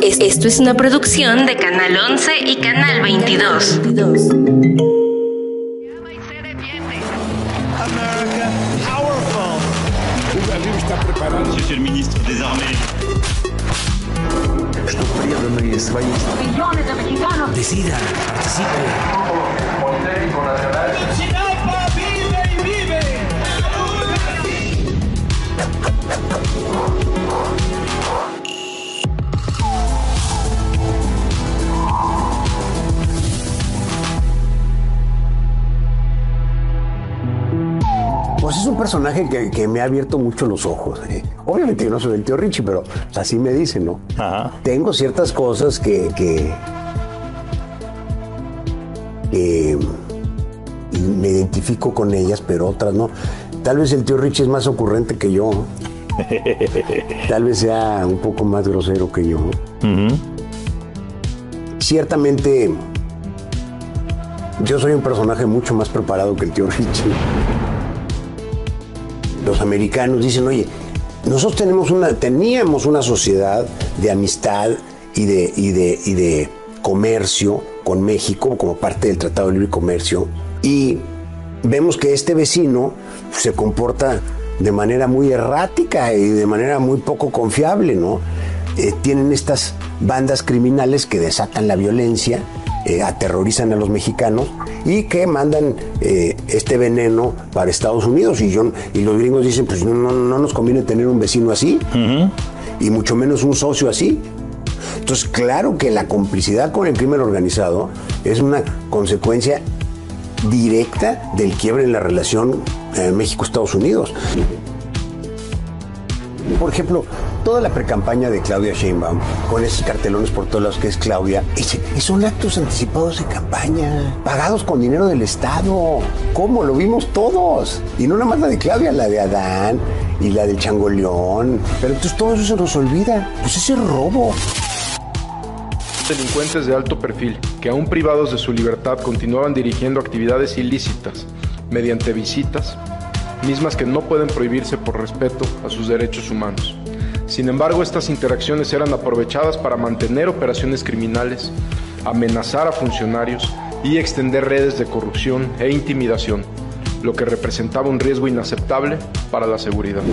Esto es una producción de Canal 11 y Canal 22. Monsieur le ministre des Armées. Что преданные своей Decida, participe. Pues es un personaje que me ha abierto mucho los ojos. Obviamente yo no soy el tío Richie, pero pues, así me dicen, ¿no? Ajá. Tengo ciertas cosas que me identifico con ellas, pero otras no. Tal vez el tío Richie es más ocurrente que yo. Tal vez sea un poco más grosero que yo. Ciertamente, yo soy un personaje mucho más preparado que el tío Richie. Los americanos dicen, oye, nosotros teníamos una sociedad de amistad y de comercio con México como parte del Tratado de Libre Comercio, y vemos que este vecino se comporta de manera muy errática y de manera muy poco confiable, ¿no? Tienen estas bandas criminales que desatan la violencia, aterrorizan a los mexicanos y que mandan este veneno para Estados Unidos, y los gringos dicen, pues no nos conviene tener un vecino así, y mucho menos un socio así. Entonces, claro que la complicidad con el crimen organizado es una consecuencia directa del quiebre en la relación México-Estados Unidos. Por ejemplo, toda la precampaña de Claudia Sheinbaum, con esos cartelones por todos lados que es Claudia, son actos anticipados de campaña, pagados con dinero del Estado. ¿Cómo? Lo vimos todos. Y no nada más la de Claudia, la de Adán y la del Changoleón. Pero entonces todo eso se nos olvida. Pues ese es robo. Delincuentes de alto perfil, que aún privados de su libertad continuaban dirigiendo actividades ilícitas mediante visitas, mismas que no pueden prohibirse por respeto a sus derechos humanos. Sin embargo, estas interacciones eran aprovechadas para mantener operaciones criminales, amenazar a funcionarios y extender redes de corrupción e intimidación, lo que representaba un riesgo inaceptable para la seguridad.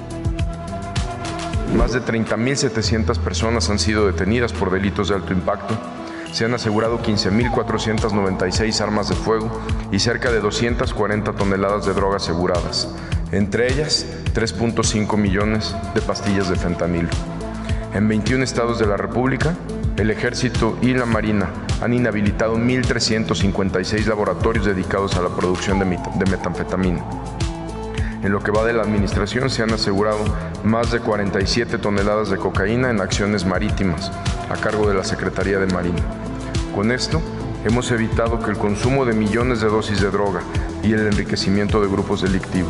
Más de 30.700 personas han sido detenidas por delitos de alto impacto. Se han asegurado 15.496 armas de fuego y cerca de 240 toneladas de drogas aseguradas, entre ellas 3.5 millones de pastillas de fentanilo. En 21 estados de la República, el Ejército y la Marina han inhabilitado 1.356 laboratorios dedicados a la producción de metanfetamina. En lo que va de la administración se han asegurado más de 47 toneladas de cocaína en acciones marítimas a cargo de la Secretaría de Marina. Con esto, hemos evitado que el consumo de millones de dosis de droga y el enriquecimiento de grupos delictivos.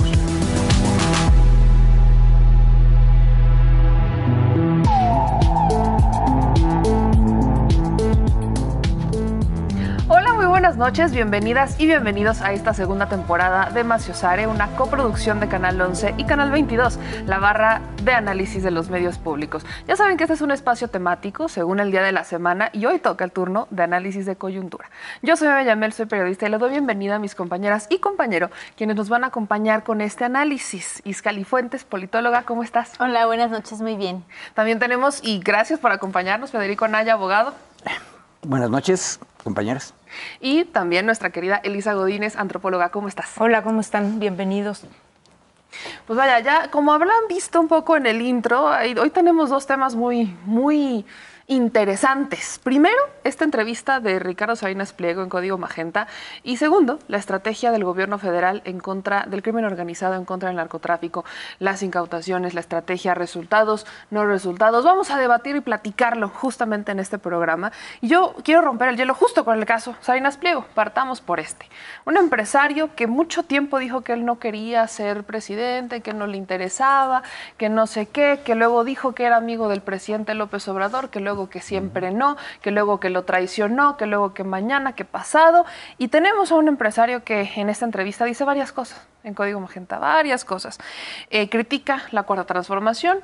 Buenas noches, bienvenidas y bienvenidos a esta segunda temporada de Maciosare, una coproducción de Canal 11 y Canal 22, la barra de análisis de los medios públicos. Ya saben que este es un espacio temático según el día de la semana y hoy toca el turno de análisis de coyuntura. Yo soy Bellamel, soy periodista y le doy bienvenida a mis compañeras y compañero quienes nos van a acompañar con este análisis. Iscali Fuentes, politóloga, ¿cómo estás? Hola, buenas noches, muy bien. También tenemos, y gracias por acompañarnos, Federico Anaya, abogado. Buenas noches, compañeras. Y también nuestra querida Elisa Godínez, antropóloga. ¿Cómo estás? Hola, ¿cómo están? Bienvenidos. Pues vaya, ya como habrán visto un poco en el intro, hoy tenemos dos temas muy interesantes. Primero, esta entrevista de Ricardo Salinas Pliego en Código Magenta. Y segundo, la estrategia del gobierno federal en contra del crimen organizado, en contra del narcotráfico, las incautaciones, la estrategia, resultados, no resultados. Vamos a debatir y platicarlo justamente en este programa. Y yo quiero romper el hielo justo con el caso Salinas Pliego. Partamos por este. Un empresario que mucho tiempo dijo que él no quería ser presidente, que no le interesaba, que no sé qué, que luego dijo que era amigo del presidente López Obrador, que luego que siempre no, que luego que lo traicionó, que luego que mañana, que pasado. Y tenemos a un empresario que en esta entrevista dice varias cosas, en Código Magenta, varias cosas. Critica la Cuarta Transformación,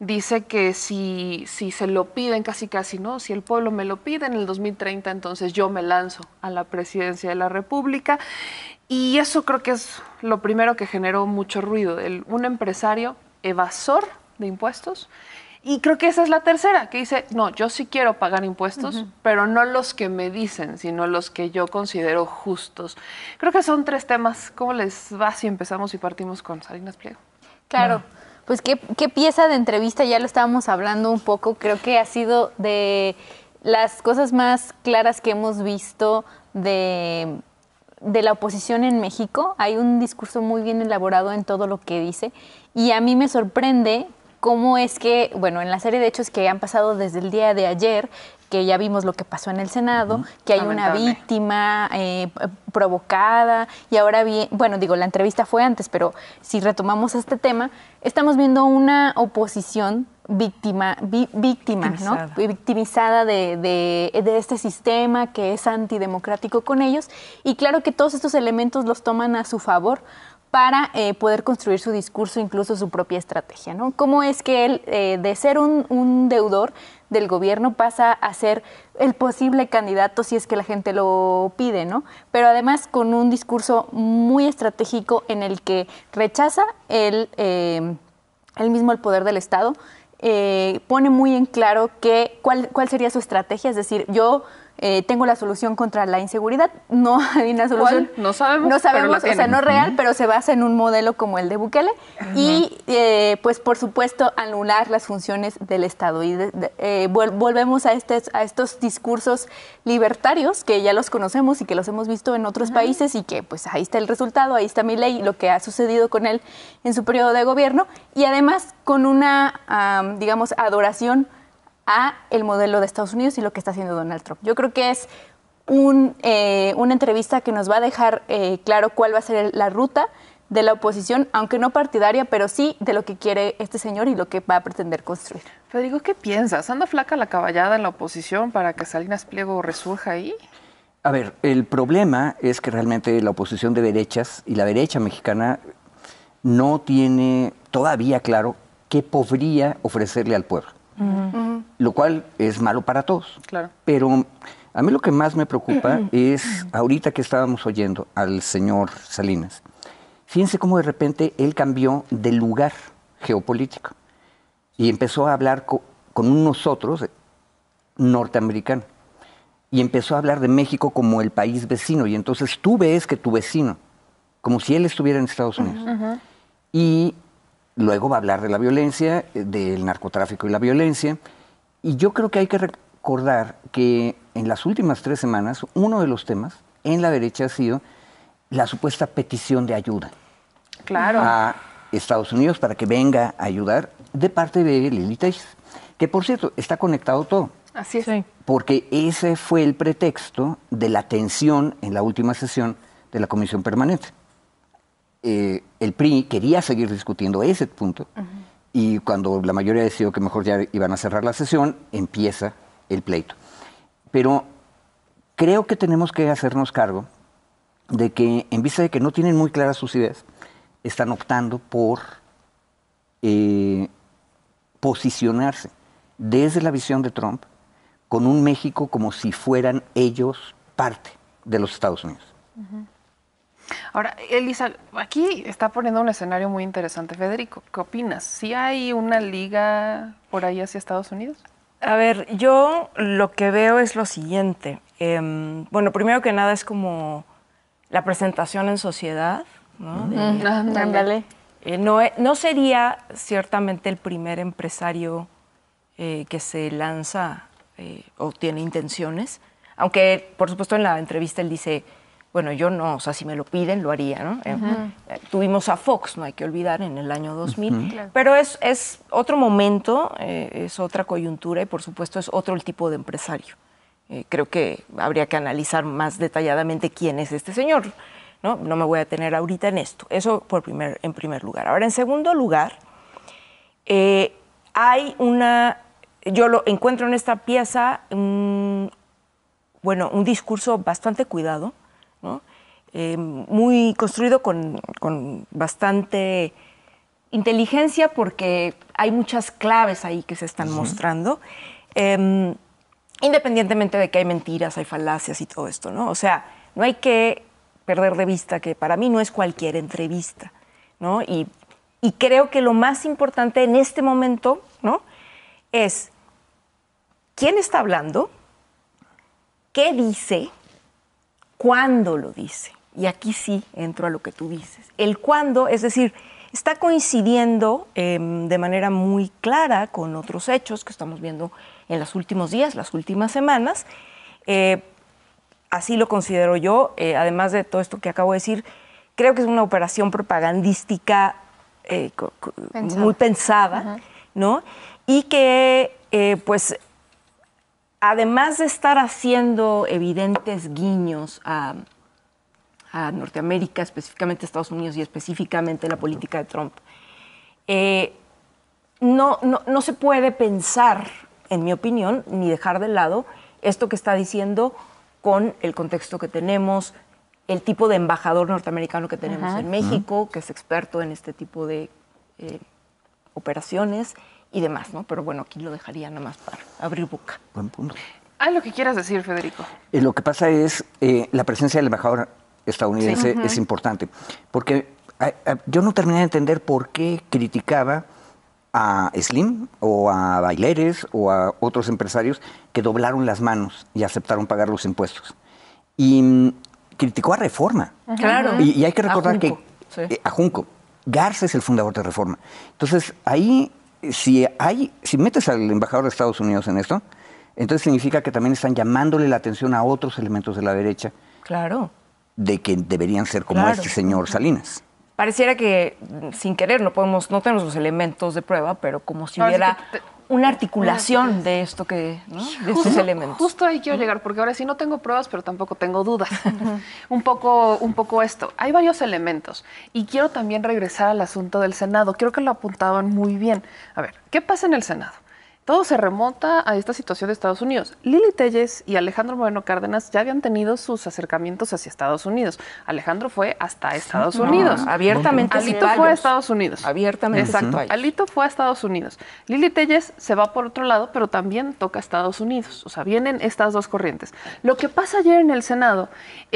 dice que si se lo piden casi, ¿no? Si el pueblo me lo pide en el 2030, entonces yo me lanzo a la presidencia de la República. Y eso creo que es lo primero que generó mucho ruido, un empresario evasor de impuestos. Y creo que esa es la tercera, que dice, no, yo sí quiero pagar impuestos, pero no los que me dicen, sino los que yo considero justos. Creo que son 3 temas. ¿Cómo les va si empezamos y partimos con Salinas Pliego? Claro, pues ¿qué pieza de entrevista? Ya lo estábamos hablando un poco, creo que ha sido de las cosas más claras que hemos visto de la oposición en México. Hay un discurso muy bien elaborado en todo lo que dice y a mí me sorprende cómo es que, bueno, en la serie de hechos que han pasado desde el día de ayer, que ya vimos lo que pasó en el Senado, que hay una víctima provocada y ahora bien, bueno, digo, la entrevista fue antes, pero victimizada, este tema, estamos viendo una oposición ¿no? Victimizada de este sistema que es antidemocrático con ellos y claro que todos estos elementos los toman a su favor para poder construir su discurso, incluso su propia estrategia, ¿no? ¿Cómo es que él, de ser un deudor del gobierno, pasa a ser el posible candidato si es que la gente lo pide, ¿no? Pero además con un discurso muy estratégico en el que rechaza él mismo el poder del Estado, pone muy en claro cuál sería su estrategia, es decir, yo tengo la solución contra la inseguridad. No hay una solución. ¿Cuál? No sabemos, o sea, no real, pero se basa en un modelo como el de Bukele. Y, pues, por supuesto, anular las funciones del Estado. Y volvemos a estos discursos libertarios que ya los conocemos y que los hemos visto en otros países y que, pues, ahí está el resultado, ahí está Milei, lo que ha sucedido con él en su periodo de gobierno. Y además con una, digamos, adoración a el modelo de Estados Unidos y lo que está haciendo Donald Trump. Yo creo que es una entrevista que nos va a dejar claro cuál va a ser la ruta de la oposición, aunque no partidaria, pero sí de lo que quiere este señor y lo que va a pretender construir. Federico, ¿qué piensas? ¿Anda flaca la caballada en la oposición para que Salinas Pliego resurja ahí? A ver, el problema es que realmente la oposición de derechas y la derecha mexicana no tiene todavía claro qué podría ofrecerle al pueblo. Lo cual es malo para todos. Claro. Pero a mí lo que más me preocupa es, ahorita que estábamos oyendo al señor Salinas, fíjense cómo de repente él cambió de lugar geopolítico y empezó a hablar con un nosotros norteamericano y empezó a hablar de México como el país vecino y entonces tú ves que tu vecino, como si él estuviera en Estados Unidos. Y luego va a hablar de la violencia, del narcotráfico y la violencia. Y yo creo que hay que recordar que en las últimas 3 semanas, uno de los temas en la derecha ha sido la supuesta petición de ayuda a Estados Unidos para que venga a ayudar de parte de Lili Telles, que por cierto está conectado todo. Así es. Sí. Porque ese fue el pretexto de la tensión en la última sesión de la Comisión Permanente. El PRI quería seguir discutiendo ese punto y cuando la mayoría decidió que mejor ya iban a cerrar la sesión, empieza el pleito. Pero creo que tenemos que hacernos cargo de que en vista de que no tienen muy claras sus ideas, están optando por posicionarse desde la visión de Trump con un México como si fueran ellos parte de los Estados Unidos. Ahora, Elisa, aquí está poniendo un escenario muy interesante. Federico, ¿qué opinas? ¿Sí hay una liga por ahí hacia Estados Unidos? A ver, yo lo que veo es lo siguiente. Bueno, primero que nada es como la presentación en sociedad, ¿no? Ándale. No sería ciertamente el primer empresario que se lanza o tiene intenciones, aunque por supuesto en la entrevista él dice, bueno, yo no, o sea, si me lo piden, lo haría, ¿no? Tuvimos a Fox, no hay que olvidar, en el año 2000, claro. Pero es otro momento, es otra coyuntura y por supuesto es otro el tipo de empresario. Creo que habría que analizar más detalladamente quién es este señor, ¿no? No me voy a detener ahorita en esto, eso en primer lugar. Ahora, en segundo lugar, hay yo lo encuentro en esta pieza, un discurso bastante cuidado, ¿no? Muy construido con bastante inteligencia porque hay muchas claves ahí que se están mostrando, independientemente de que hay mentiras, hay falacias y todo esto, ¿no? O sea, no hay que perder de vista que para mí no es cualquier entrevista, ¿no? Y creo que lo más importante en este momento, ¿no?, es quién está hablando, qué dice, cuándo lo dice. Y aquí sí entro a lo que tú dices. El cuándo, es decir, está coincidiendo de manera muy clara con otros hechos que estamos viendo en los últimos días, las últimas semanas. Así lo considero yo. Además de todo esto que acabo de decir, creo que es una operación propagandística muy pensada, ¿no? Y que, pues, además de estar haciendo evidentes guiños a Norteamérica, específicamente a Estados Unidos y específicamente la política de Trump, no se puede pensar, en mi opinión, ni dejar de lado esto que está diciendo con el contexto que tenemos, el tipo de embajador norteamericano que tenemos en México, que es experto en este tipo de operaciones y demás, ¿no? Pero bueno, aquí lo dejaría nada más para abrir boca. Buen punto. Lo que quieras decir, Federico. Lo que pasa es la presencia del embajador estadounidense es importante, porque yo no terminé de entender por qué criticaba a Slim o a Baileres o a otros empresarios que doblaron las manos y aceptaron pagar los impuestos. Y criticó a Reforma. Claro. Y hay que recordar a Junco. Garza es el fundador de Reforma. Entonces, ahí, si metes al embajador de Estados Unidos en esto, entonces significa que también están llamándole la atención a otros elementos de la derecha. Claro. De que deberían ser como este señor Salinas. Pareciera que sin querer no tenemos los elementos de prueba, pero como si hubiera una articulación de esto de estos elementos. Justo ahí quiero llegar, porque ahora sí no tengo pruebas, pero tampoco tengo dudas. Un poco esto. Hay varios elementos. Y quiero también regresar al asunto del Senado. Creo que lo apuntaban muy bien. A ver, ¿qué pasa en el Senado? Todo se remonta a esta situación de Estados Unidos. Lili Téllez y Alejandro Moreno Cárdenas ya habían tenido sus acercamientos hacia Estados Unidos. Alejandro fue hasta Estados Unidos. Abiertamente. Alito fue a Estados Unidos. Abiertamente. Exacto. Alito fue a Estados Unidos. Lili Téllez se va por otro lado, pero también toca Estados Unidos. O sea, vienen estas dos corrientes. Lo que pasa ayer en el Senado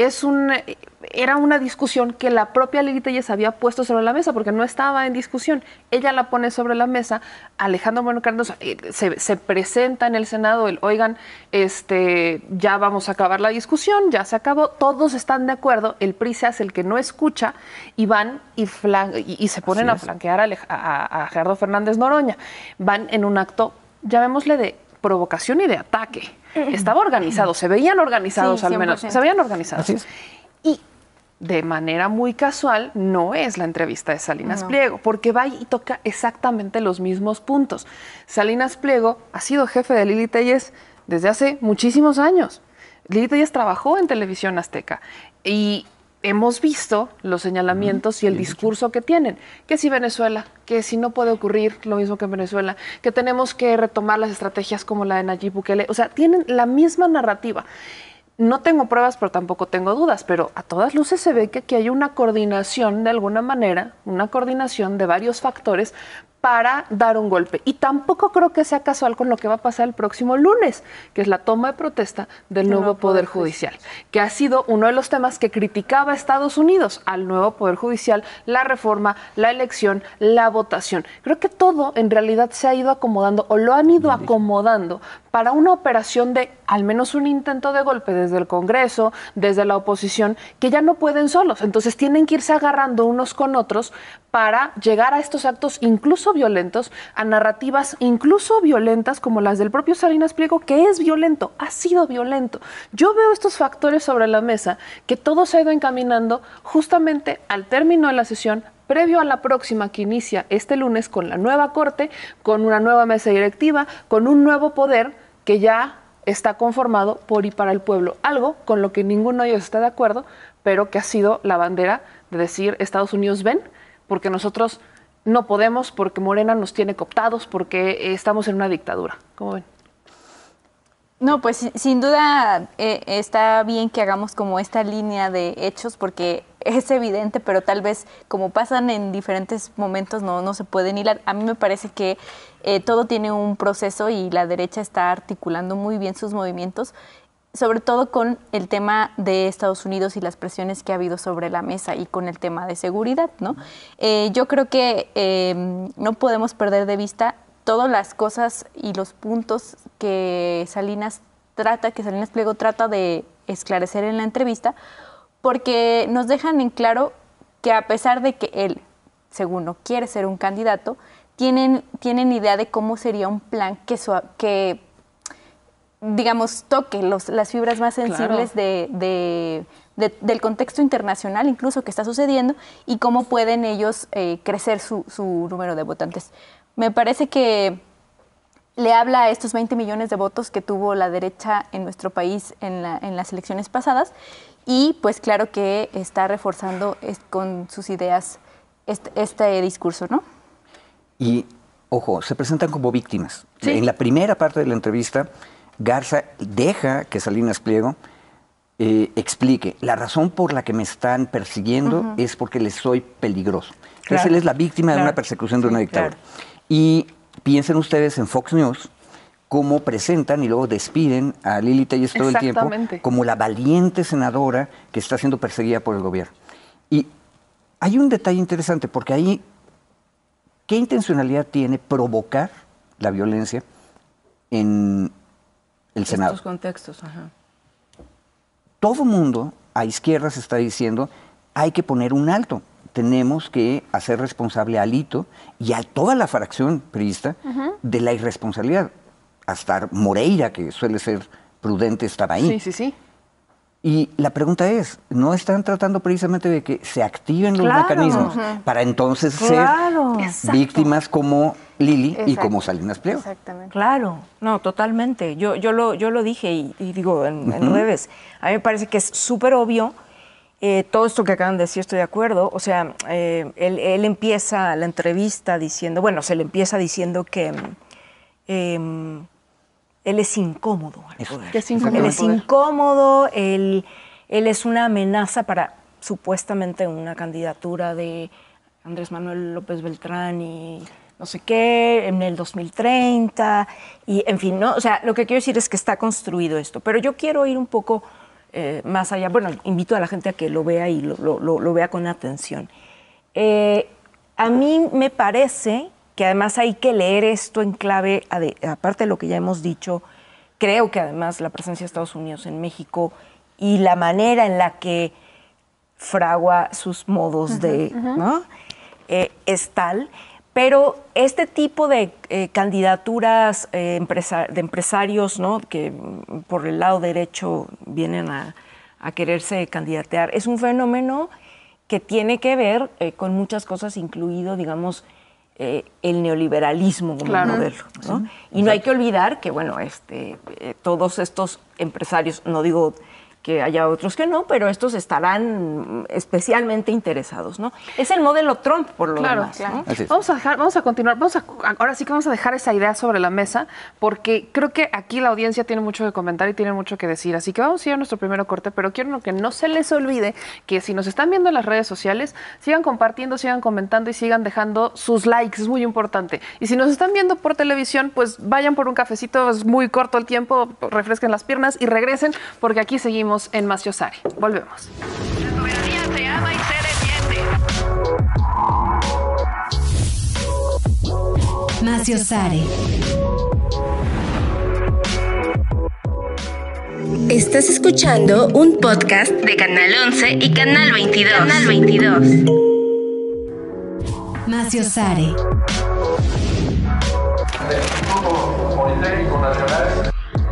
era una discusión que la propia Lili Téllez había puesto sobre la mesa, porque no estaba en discusión. Ella la pone sobre la mesa. Alejandro Moreno Cárdenas se presenta en el Senado oigan, ya vamos a acabar la discusión, ya se acabó, todos están de acuerdo, el PRI se hace el que no escucha y van y se ponen a flanquear a Gerardo Fernández Noroña. Van en un acto, llamémosle de provocación y de ataque. Estaba organizado, se veían organizados al menos, se veían organizados. Y de manera muy casual, no es la entrevista de Salinas Pliego, porque va y toca exactamente los mismos puntos. Salinas Pliego ha sido jefe de Lili Téllez desde hace muchísimos años. Lili Téllez trabajó en Televisión Azteca y hemos visto los señalamientos y el discurso que tienen. Que si Venezuela, que si no puede ocurrir lo mismo que en Venezuela, que tenemos que retomar las estrategias como la de Nayib Bukele. O sea, tienen la misma narrativa. No tengo pruebas, pero tampoco tengo dudas, pero a todas luces se ve que aquí hay una coordinación de alguna manera, una coordinación de varios factores para dar un golpe. Y tampoco creo que sea casual con lo que va a pasar el próximo lunes, que es la toma de protesta del nuevo Poder Judicial, que ha sido uno de los temas que criticaba a Estados Unidos, al nuevo Poder Judicial, la reforma, la elección, la votación. Creo que todo en realidad se ha ido acomodando o lo han ido acomodando para una operación de al menos un intento de golpe desde el Congreso, desde la oposición, que ya no pueden solos. Entonces tienen que irse agarrando unos con otros para llegar a estos actos incluso violentos, a narrativas incluso violentas como las del propio Salinas Pliego, que es violento, ha sido violento. Yo veo estos factores sobre la mesa, que todo se ha ido encaminando justamente al término de la sesión, previo a la próxima que inicia este lunes con la nueva Corte, con una nueva mesa directiva, con un nuevo poder que ya está conformado por y para el pueblo. Algo con lo que ninguno de ellos está de acuerdo, pero que ha sido la bandera de decir Estados Unidos ven, porque nosotros no podemos, porque Morena nos tiene cooptados, porque estamos en una dictadura. ¿Cómo ven? No, pues sin duda está bien que hagamos como esta línea de hechos, porque es evidente, pero tal vez como pasan en diferentes momentos no se pueden hilar. A mí me parece que todo tiene un proceso y la derecha está articulando muy bien sus movimientos, sobre todo con el tema de Estados Unidos y las presiones que ha habido sobre la mesa y con el tema de seguridad, ¿no? Yo creo que no podemos perder de vista todas las cosas y los puntos que Salinas Pliego trata de esclarecer en la entrevista, porque nos dejan en claro que a pesar de que él, según no quiere ser un candidato, tienen idea de cómo sería un plan que digamos, toque las fibras más sensibles del contexto internacional, incluso que está sucediendo, y cómo pueden ellos crecer su número de votantes. Me parece que le habla a estos 20 millones de votos que tuvo la derecha en nuestro país en las elecciones pasadas, y pues claro que está reforzando con sus ideas este discurso, ¿no? Y, ojo, se presentan como víctimas. Sí. En la primera parte de la entrevista, Garza deja que Salinas Pliego explique la razón por la que me están persiguiendo es porque les soy peligroso. Entonces él es la víctima de una persecución de una dictadura. Y piensen ustedes en Fox News cómo presentan y luego despiden a Lili Telles todo el tiempo como la valiente senadora que está siendo perseguida por el gobierno. Y hay un detalle interesante, porque ahí, ¿qué intencionalidad tiene provocar la violencia en el Senado? Estos contextos, ajá. Todo mundo a izquierda se está diciendo, hay que poner un alto. Tenemos que hacer responsable a Alito y a toda la fracción priista de la irresponsabilidad. Hasta Moreira, que suele ser prudente, estaba ahí. Sí. Y la pregunta es, ¿no están tratando precisamente de que se activen los mecanismos para entonces ser víctimas como Lili y como Salinas Pliego? Exactamente. Claro, no, totalmente. Yo lo dije y digo en redes. A mí me parece que es súper obvio. Todo esto que acaban de decir, estoy de acuerdo. O sea, él empieza la entrevista diciendo, bueno, se le empieza diciendo que él es incómodo al poder. Él es incómodo, él es una amenaza para supuestamente una candidatura de Andrés Manuel López Beltrán y no sé qué, en el 2030, y en fin, ¿no? O sea, lo que quiero decir es que está construido esto, pero yo quiero ir un poco más allá. Bueno, invito a la gente a que lo vea y lo vea con atención. A mí me parece que además hay que leer esto en clave, aparte de lo que ya hemos dicho, creo que además la presencia de Estados Unidos en México y la manera en la que fragua sus modos ¿no? Es tal, pero este tipo de candidaturas de empresarios, ¿no? Que por el lado derecho vienen a quererse candidatear, es un fenómeno que tiene que ver con muchas cosas, incluido, digamos, el neoliberalismo como modelo, ¿no? Y no hay que olvidar que, bueno, todos estos empresarios, no digo que haya otros que no, pero estos estarán especialmente interesados, ¿no? Es el modelo Trump, por lo demás, ¿no? Vamos a continuar, ahora sí que vamos a dejar esa idea sobre la mesa, porque creo que aquí la audiencia tiene mucho que comentar y tiene mucho que decir, así que vamos a ir a nuestro primer corte, pero quiero que no se les olvide que si nos están viendo en las redes sociales, sigan compartiendo, sigan comentando y sigan dejando sus likes, es muy importante. Y si nos están viendo por televisión, pues vayan por un cafecito, es muy corto el tiempo, refresquen las piernas y regresen, porque aquí seguimos en Maciosare. Volvemos. La soberanía se ama y se defiende. Maciosare. Estás escuchando un podcast de Canal 11 y Canal 22. Canal 22. Maciosare. El Instituto Politécnico Nacional.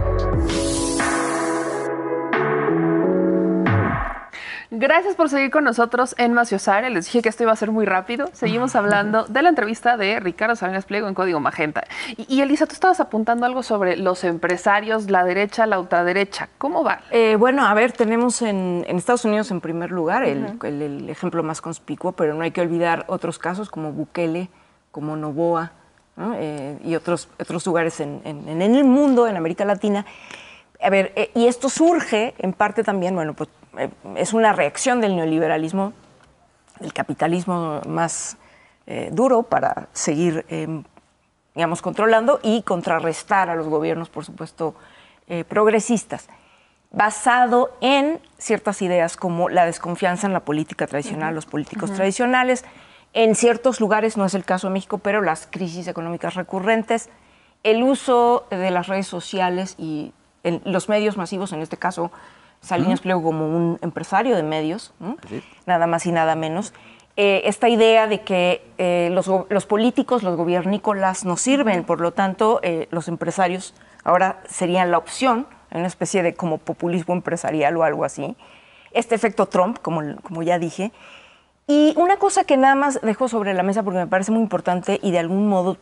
Gracias por seguir con nosotros en Maciosare. Les dije que esto iba a ser muy rápido. Seguimos hablando de la entrevista de Ricardo Salinas Pliego en Código Magenta. Y Elisa, tú estabas apuntando algo sobre los empresarios, la derecha, la ultraderecha. ¿Cómo va? Bueno, a ver, tenemos en Estados Unidos en primer lugar el ejemplo más conspicuo, pero no hay que olvidar otros casos como Bukele, como Noboa, ¿no? Y otros lugares en el mundo, en América Latina. A ver, y esto surge en parte también, bueno, pues es una reacción del neoliberalismo, del capitalismo más duro para seguir, digamos, controlando y contrarrestar a los gobiernos, por supuesto, progresistas, basado en ciertas ideas como la desconfianza en la política tradicional, los políticos tradicionales. En ciertos lugares, no es el caso de México, pero las crisis económicas recurrentes, el uso de las redes sociales y los medios masivos, en este caso Salinas Pliego como un empresario de medios, ¿no? Nada más y nada menos. Esta idea de que los políticos, los gobiernícolas no sirven, por lo tanto, los empresarios ahora serían la opción, una especie de como populismo empresarial o algo así. Este efecto Trump, como ya dije. Y una cosa que nada más dejo sobre la mesa porque me parece muy importante y de algún modo,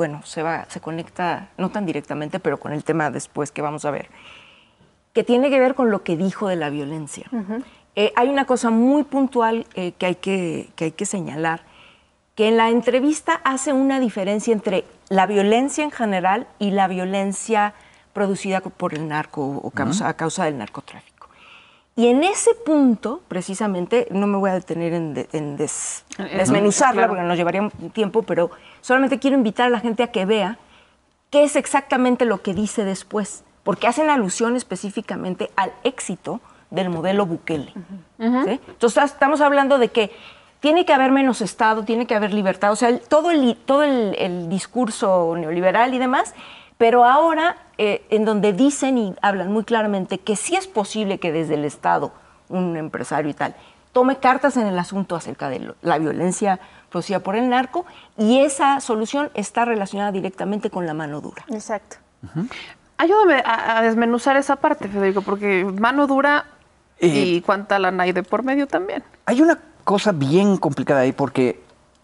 se conecta, no tan directamente, pero con el tema después que vamos a ver, que tiene que ver con lo que dijo de la violencia. Hay una cosa muy puntual que hay que señalar, que en la entrevista hace una diferencia entre la violencia en general y la violencia producida por el narco o a causa del narcotráfico. Y en ese punto, precisamente, no me voy a detener en desmenuzarla, porque nos llevaría un tiempo, pero solamente quiero invitar a la gente a que vea qué es exactamente lo que dice después, porque hacen alusión específicamente al éxito del modelo Bukele. ¿Sí? Entonces, estamos hablando de que tiene que haber menos Estado, tiene que haber libertad, o sea, todo el discurso neoliberal y demás, pero ahora en donde dicen y hablan muy claramente que sí es posible que desde el Estado, un empresario y tal, tome cartas en el asunto acerca de la violencia producida por el narco, y esa solución está relacionada directamente con la mano dura. Exacto. Ayúdame a desmenuzar esa parte, Federico, porque mano dura y cuánta lana hay de por medio también. Hay una cosa bien complicada ahí porque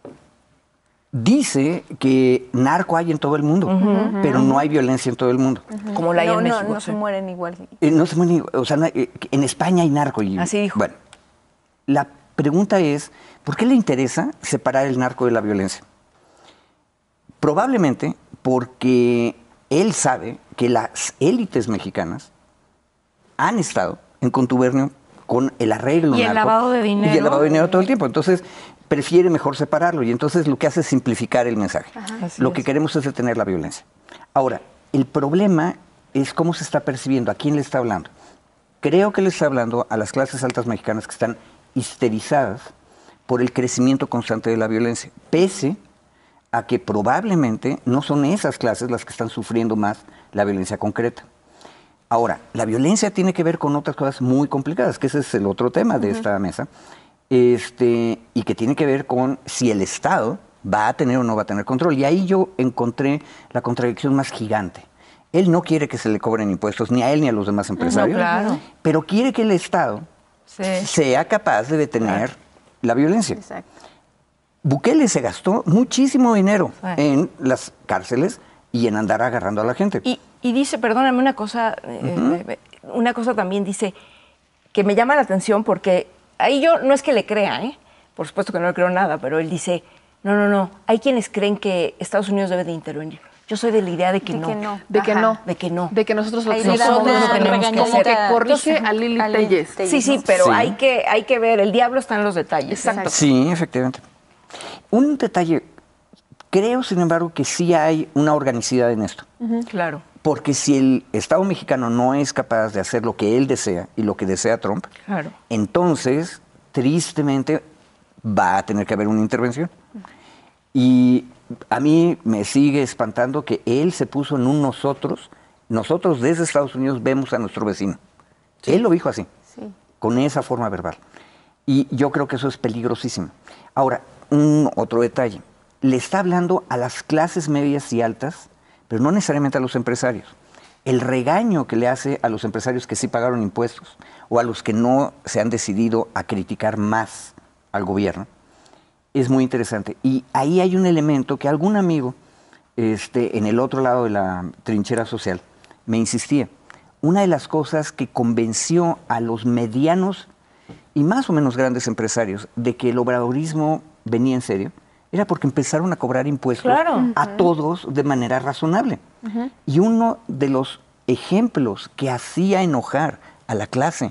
dice que narco hay en todo el mundo, pero no hay violencia en todo el mundo. Como la hay en México. No se mueren igual. No se mueren igual. O sea, en España hay narco. Así dijo. Bueno, la pregunta es, ¿por qué le interesa separar el narco de la violencia? Probablemente porque él sabe que las élites mexicanas han estado en contubernio con el arreglo y el lavado de dinero. Y el lavado de dinero todo el tiempo. Entonces, prefiere mejor separarlo. Y entonces lo que hace es simplificar el mensaje. Lo que queremos es detener la violencia. Ahora, el problema es cómo se está percibiendo, a quién le está hablando. Creo que le está hablando a las clases altas mexicanas que están histerizadas por el crecimiento constante de la violencia, pese a que probablemente no son esas clases las que están sufriendo más la violencia concreta. Ahora, la violencia tiene que ver con otras cosas muy complicadas, que ese es el otro tema de esta mesa, y que tiene que ver con si el Estado va a tener o no va a tener control. Y ahí yo encontré la contradicción más gigante. Él no quiere que se le cobren impuestos ni a él ni a los demás empresarios, pero quiere que el Estado sea capaz de detener la violencia. Exacto. Bukele se gastó muchísimo dinero en las cárceles y en andar agarrando a la gente. Y dice, perdóname, una cosa también dice que me llama la atención porque ahí yo no es que le crea, por supuesto que no le creo nada, pero él dice, no, hay quienes creen que Estados Unidos debe de intervenir. Yo soy de la idea de que no. De que no. De que nosotros lo Ahí tenemos que como que corrige a Lili Telles. Sí, pero hay que ver, el diablo está en los detalles. Exacto. Sí, efectivamente. Un detalle, creo sin embargo que sí hay una organicidad en esto. Claro. Porque si el Estado mexicano no es capaz de hacer lo que él desea y lo que desea Trump, entonces, tristemente, va a tener que haber una intervención. Y a mí me sigue espantando que él se puso en un nosotros. Nosotros desde Estados Unidos vemos a nuestro vecino. Él lo dijo así, con esa forma verbal. Y yo creo que eso es peligrosísimo. Ahora, otro detalle. Le está hablando a las clases medias y altas, pero no necesariamente a los empresarios. El regaño que le hace a los empresarios que sí pagaron impuestos o a los que no se han decidido a criticar más al gobierno es muy interesante. Y ahí hay un elemento que algún amigo en el otro lado de la trinchera social me insistía. Una de las cosas que convenció a los medianos y más o menos grandes empresarios de que el obradorismo venía en serio era porque empezaron a cobrar impuestos a todos de manera razonable. Y uno de los ejemplos que hacía enojar a la clase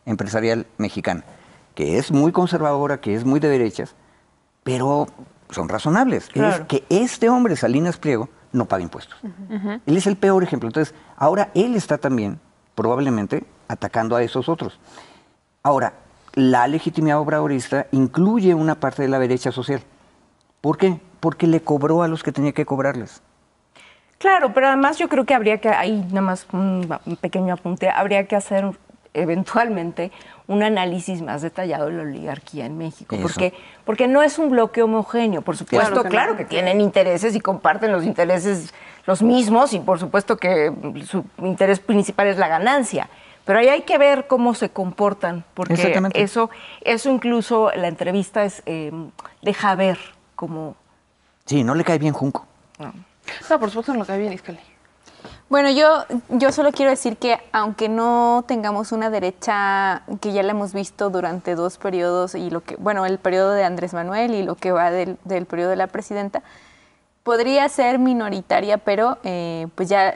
empresarial mexicana, que es muy conservadora, que es muy de derechas, pero son razonables. Claro. Es que este hombre, Salinas Pliego, no paga impuestos. Él es el peor ejemplo. Entonces, ahora él está también, probablemente, atacando a esos otros. Ahora, la legitimidad obradorista incluye una parte de la derecha social. ¿Por qué? Porque le cobró a los que tenía que cobrarles. Claro, pero además yo creo que habría que, ahí nada más un pequeño apunte, habría que hacer eventualmente un análisis más detallado de la oligarquía en México, porque no es un bloque homogéneo, por supuesto, claro que tienen intereses y comparten los intereses los mismos y por supuesto que su interés principal es la ganancia, pero ahí hay que ver cómo se comportan, porque eso incluso la entrevista deja ver cómo... Sí, no le cae bien Junco. No, por supuesto no le cae bien, Iscali. Bueno, yo solo quiero decir que aunque no tengamos una derecha que ya la hemos visto durante 2 periodos y el periodo de Andrés Manuel y lo que va del periodo de la presidenta, podría ser minoritaria, pero pues ya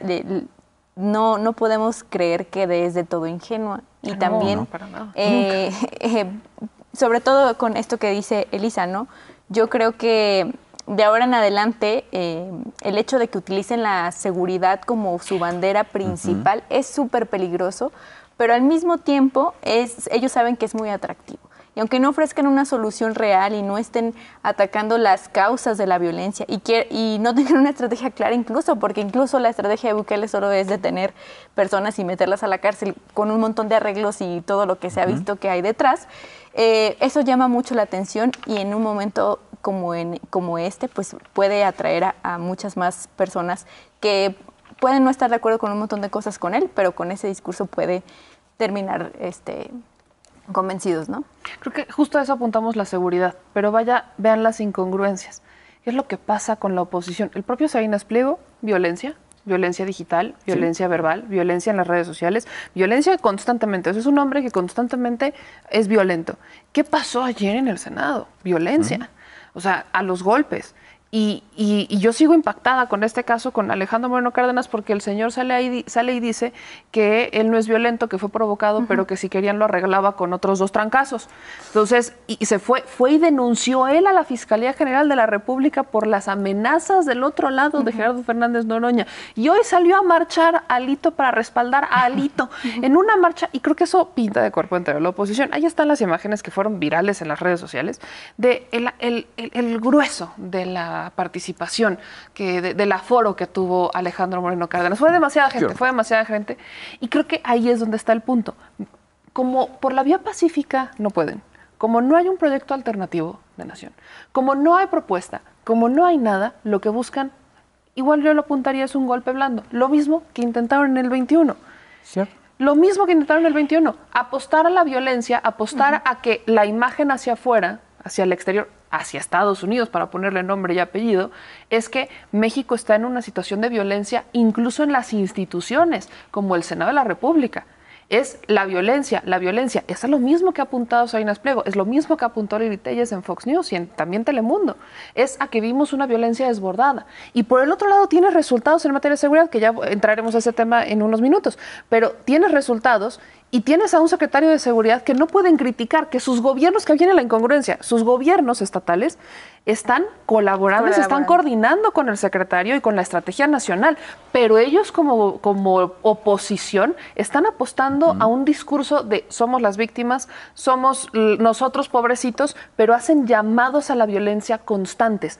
no podemos creer que es de todo ingenua. Y también, no, para nada. Sobre todo con esto que dice Elisa, ¿no? Yo creo que de ahora en adelante, el hecho de que utilicen la seguridad como su bandera principal es súper peligroso, pero al mismo tiempo ellos saben que es muy atractivo. Y aunque no ofrezcan una solución real y no estén atacando las causas de la violencia y no tengan una estrategia clara incluso, porque incluso la estrategia de Bukele solo es detener personas y meterlas a la cárcel con un montón de arreglos y todo lo que se ha visto que hay detrás, eso llama mucho la atención y en un momento como este, pues puede atraer a muchas más personas que pueden no estar de acuerdo con un montón de cosas con él, pero con ese discurso puede terminar convencidos, ¿no? Creo que justo a eso apuntamos la seguridad, pero vean las incongruencias. ¿Qué es lo que pasa con la oposición? El propio Salinas Pliego, violencia digital, violencia verbal, violencia en las redes sociales, violencia constantemente. Eso es un hombre que constantemente es violento. ¿Qué pasó ayer en el Senado? Violencia. O sea, a los golpes. Y yo sigo impactada con este caso, con Alejandro Moreno Cárdenas, porque el señor sale y dice que él no es violento, que fue provocado, pero que si querían lo arreglaba con otros 2 trancazos. Entonces, y se fue y denunció él a la Fiscalía General de la República por las amenazas del otro lado de Gerardo Fernández Noroña. Y hoy salió a marchar Alito para respaldar a Alito en una marcha, y creo que eso pinta de cuerpo entero la oposición. Ahí están las imágenes que fueron virales en las redes sociales de el grueso de la participación, del aforo que tuvo Alejandro Moreno Cárdenas. Fue demasiada gente. Y creo que ahí es donde está el punto. Como por la vía pacífica no pueden, como no hay un proyecto alternativo de nación, como no hay propuesta, como no hay nada, lo que buscan, igual yo lo apuntaría, es un golpe blando. Lo mismo que intentaron en el 21. ¿Cierto? Lo mismo que intentaron en el 21. Apostar a la violencia, apostar a que la imagen hacia afuera, hacia el exterior, hacia Estados Unidos, para ponerle nombre y apellido, es que México está en una situación de violencia incluso en las instituciones, como el Senado de la República. Es la violencia. Eso es lo mismo que ha apuntado Salinas Pliego, es lo mismo que apuntó Lili Telles en Fox News y también Telemundo. Es a que vimos una violencia desbordada. Y por el otro lado tienes resultados en materia de seguridad, que ya entraremos a ese tema en unos minutos, pero tienes resultados y tienes a un secretario de Seguridad que no pueden criticar que sus gobiernos, que viene la incongruencia, sus gobiernos estatales están colaborando, se están coordinando con el secretario y con la estrategia nacional, pero ellos como oposición están apostando a un discurso de somos las víctimas, somos nosotros pobrecitos, pero hacen llamados a la violencia constantes.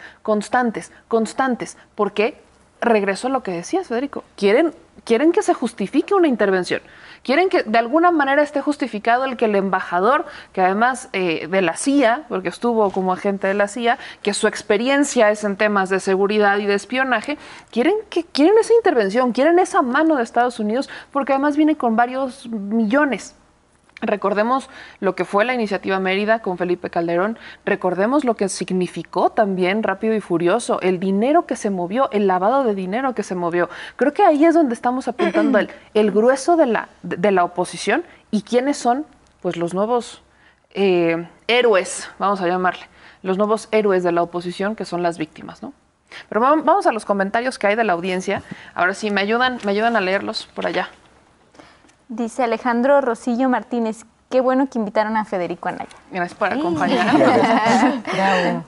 ¿Por qué? Regreso a lo que decías, Federico. Quieren que se justifique una intervención. Quieren que de alguna manera esté justificado el que el embajador, que además de la CIA, porque estuvo como agente de la CIA, que su experiencia es en temas de seguridad y de espionaje, quieren esa intervención, quieren esa mano de Estados Unidos, porque además viene con varios millones. Recordemos lo que fue la iniciativa Mérida con Felipe Calderón, recordemos lo que significó también Rápido y Furioso, el dinero que se movió, el lavado de dinero que se movió. Creo que ahí es donde estamos apuntando el grueso de la oposición y quiénes son pues los nuevos héroes, vamos a llamarle, los nuevos héroes de la oposición, que son las víctimas, ¿no? Pero vamos a los comentarios que hay de la audiencia. Ahora sí, me ayudan a leerlos por allá. Dice Alejandro Rosillo Martínez, qué bueno que invitaron a Federico Anaya. Gracias por acompañarnos. Bravo.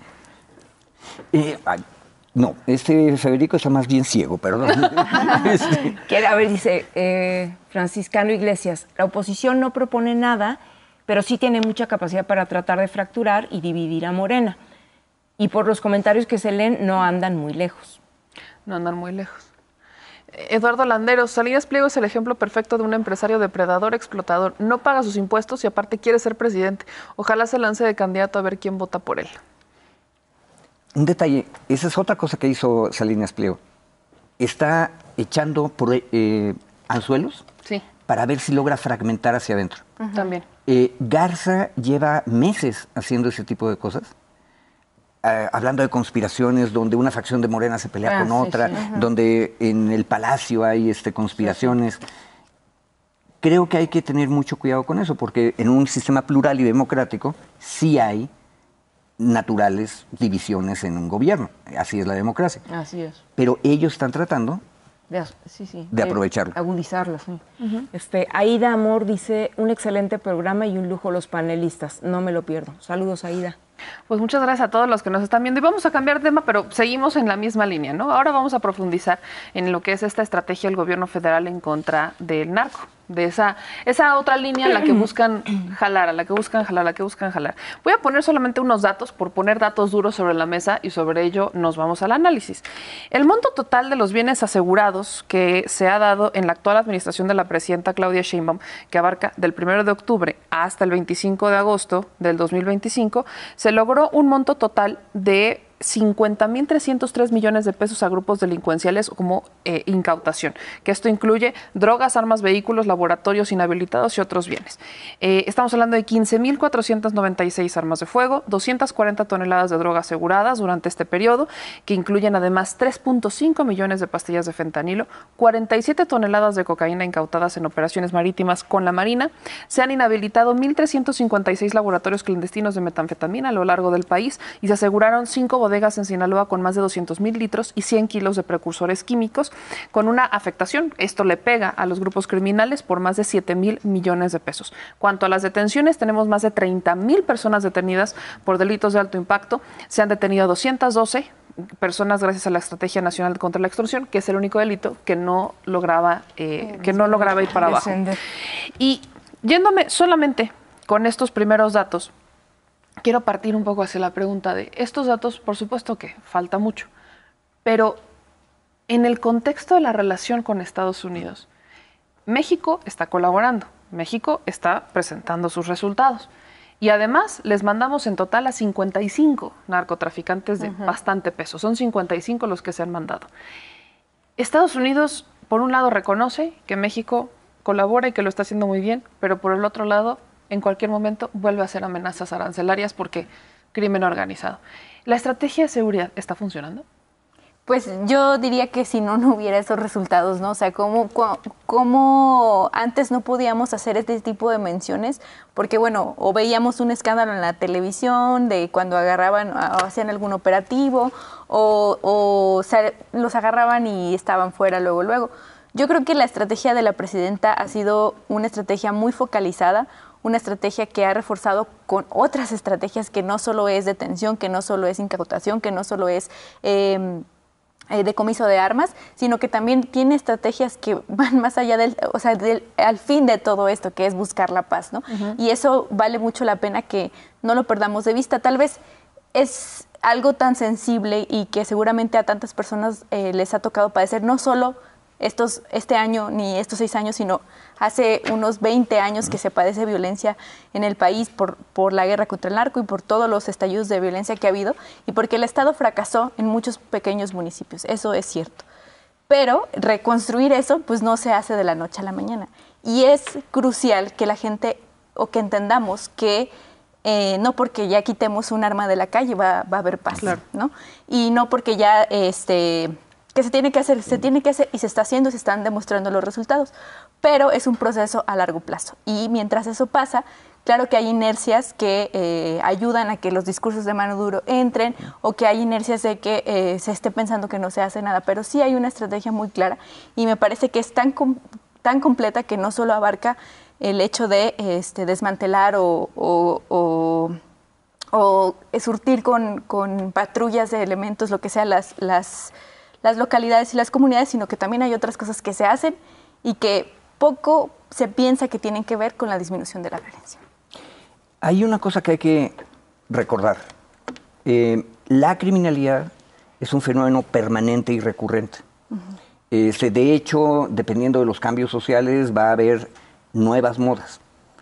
No, Federico está más bien ciego, perdón. A ver, dice Franciscano Iglesias, la oposición no propone nada, pero sí tiene mucha capacidad para tratar de fracturar y dividir a Morena. Y por los comentarios que se leen, no andan muy lejos. No andan muy lejos. Eduardo Landeros, Salinas Pliego es el ejemplo perfecto de un empresario depredador, explotador. No paga sus impuestos y aparte quiere ser presidente. Ojalá se lance de candidato a ver quién vota por él. Un detalle, esa es otra cosa que hizo Salinas Pliego. Está echando anzuelos para ver si logra fragmentar hacia adentro. También. Garza lleva meses haciendo ese tipo de cosas. Hablando de conspiraciones, donde una facción de Morena se pelea con otra, donde en el Palacio hay conspiraciones. Creo que hay que tener mucho cuidado con eso, porque en un sistema plural y democrático sí hay naturales divisiones en un gobierno. Así es la democracia. Así es. Pero ellos están tratando de aprovecharlo. Agudizarlo, sí. Aida Amor dice, un excelente programa y un lujo los panelistas. No me lo pierdo. Saludos, Aida. Pues muchas gracias a todos los que nos están viendo. Y vamos a cambiar de tema, pero seguimos en la misma línea, ¿no? Ahora vamos a profundizar en lo que es esta estrategia del gobierno federal en contra del narco, de esa otra línea a la que buscan jalar, Voy a poner solamente unos datos, por poner datos duros sobre la mesa, y sobre ello nos vamos al análisis. El monto total de los bienes asegurados que se ha dado en la actual administración de la presidenta Claudia Sheinbaum, que abarca del 1 de octubre hasta el 25 de agosto del 2025, se logró un monto total de 50.303 millones de pesos a grupos delincuenciales como incautación, que esto incluye drogas, armas, vehículos, laboratorios inhabilitados y otros bienes. Estamos hablando de 15.496 armas de fuego, 240 toneladas de droga aseguradas durante este periodo, que incluyen además 3.5 millones de pastillas de fentanilo, 47 toneladas de cocaína incautadas en operaciones marítimas con la Marina. Se han inhabilitado 1.356 laboratorios clandestinos de metanfetamina a lo largo del país y se aseguraron 5 bodegas en Sinaloa con más de 200.000 litros y 100 kilos de precursores químicos, con una afectación, esto le pega a los grupos criminales, por más de 7.000 millones de pesos. Cuanto a las detenciones, tenemos más de 30.000 personas detenidas por delitos de alto impacto. Se han detenido 212 personas gracias a la Estrategia Nacional contra la Extorsión, que es el único delito que no lograba ir para abajo. Y yéndome solamente con estos primeros datos, quiero partir un poco hacia la pregunta de estos datos. Por supuesto que falta mucho, pero en el contexto de la relación con Estados Unidos, México está colaborando, México está presentando sus resultados y además les mandamos en total a 55 narcotraficantes de bastante peso, son 55 los que se han mandado. Estados Unidos, por un lado, reconoce que México colabora y que lo está haciendo muy bien, pero por el otro lado, en cualquier momento vuelve a hacer amenazas arancelarias porque crimen organizado. ¿La estrategia de seguridad está funcionando? Pues yo diría que si no hubiera esos resultados, ¿no? O sea, ¿cómo antes no podíamos hacer este tipo de menciones? Porque, bueno, o veíamos un escándalo en la televisión de cuando agarraban o hacían algún operativo, o sea, los agarraban y estaban fuera luego. Yo creo que la estrategia de la presidenta ha sido una estrategia muy focalizada, una estrategia que ha reforzado con otras estrategias que no solo es detención, que no solo es incautación, que no solo es decomiso de armas, sino que también tiene estrategias que van más allá al fin de todo esto, que es buscar la paz, ¿no? Y eso vale mucho la pena que no lo perdamos de vista. Tal vez es algo tan sensible y que seguramente a tantas personas les ha tocado padecer, no solo este año ni estos 6 años, sino hace unos 20 años que se padece violencia en el país por la guerra contra el narco y por todos los estallidos de violencia que ha habido y porque el Estado fracasó en muchos pequeños municipios, eso es cierto. Pero reconstruir eso pues no se hace de la noche a la mañana y es crucial que la gente o que entendamos que no porque ya quitemos un arma de la calle va a haber paz, claro, ¿no? Y no porque ya que se tiene que hacer y se está haciendo, se están demostrando los resultados, pero es un proceso a largo plazo y mientras eso pasa, claro que hay inercias que ayudan a que los discursos de mano duro entren o que hay inercias de que se esté pensando que no se hace nada, pero sí hay una estrategia muy clara y me parece que es tan completa que no solo abarca el hecho de desmantelar o surtir con patrullas de elementos, lo que sea, las localidades y las comunidades, sino que también hay otras cosas que se hacen y que poco se piensa que tienen que ver con la disminución de la violencia. Hay una cosa que hay que recordar. La criminalidad es un fenómeno permanente y recurrente. De hecho, dependiendo de los cambios sociales, va a haber nuevas modas.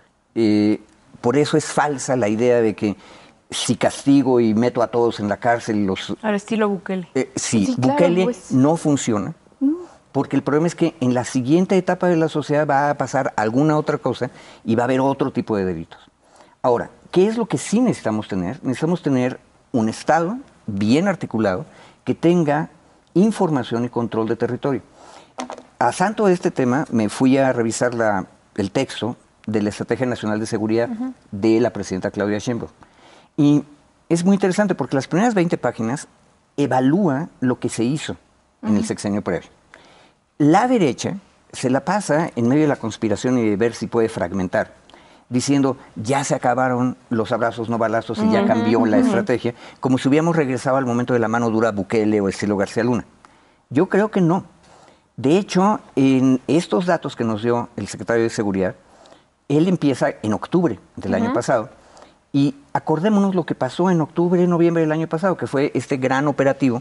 Por eso es falsa la idea de que si castigo y meto a todos en la cárcel... Al estilo Bukele. Sí, Bukele claro, no funciona, porque el problema es que en la siguiente etapa de la sociedad va a pasar alguna otra cosa y va a haber otro tipo de delitos. Ahora, ¿qué es lo que sí necesitamos tener? Necesitamos tener un Estado bien articulado que tenga información y control de territorio. A santo de este tema me fui a revisar el texto de la Estrategia Nacional de Seguridad de la presidenta Claudia Sheinbaum. Y es muy interesante porque las primeras 20 páginas evalúa lo que se hizo en el sexenio previo. La derecha se la pasa en medio de la conspiración y de ver si puede fragmentar, diciendo ya se acabaron los abrazos no balazos y ya cambió la estrategia, como si hubiéramos regresado al momento de la mano dura Bukele o estilo García Luna. Yo creo que no. De hecho, en estos datos que nos dio el secretario de Seguridad, él empieza en octubre del año pasado, y acordémonos lo que pasó en octubre, noviembre del año pasado, que fue este gran operativo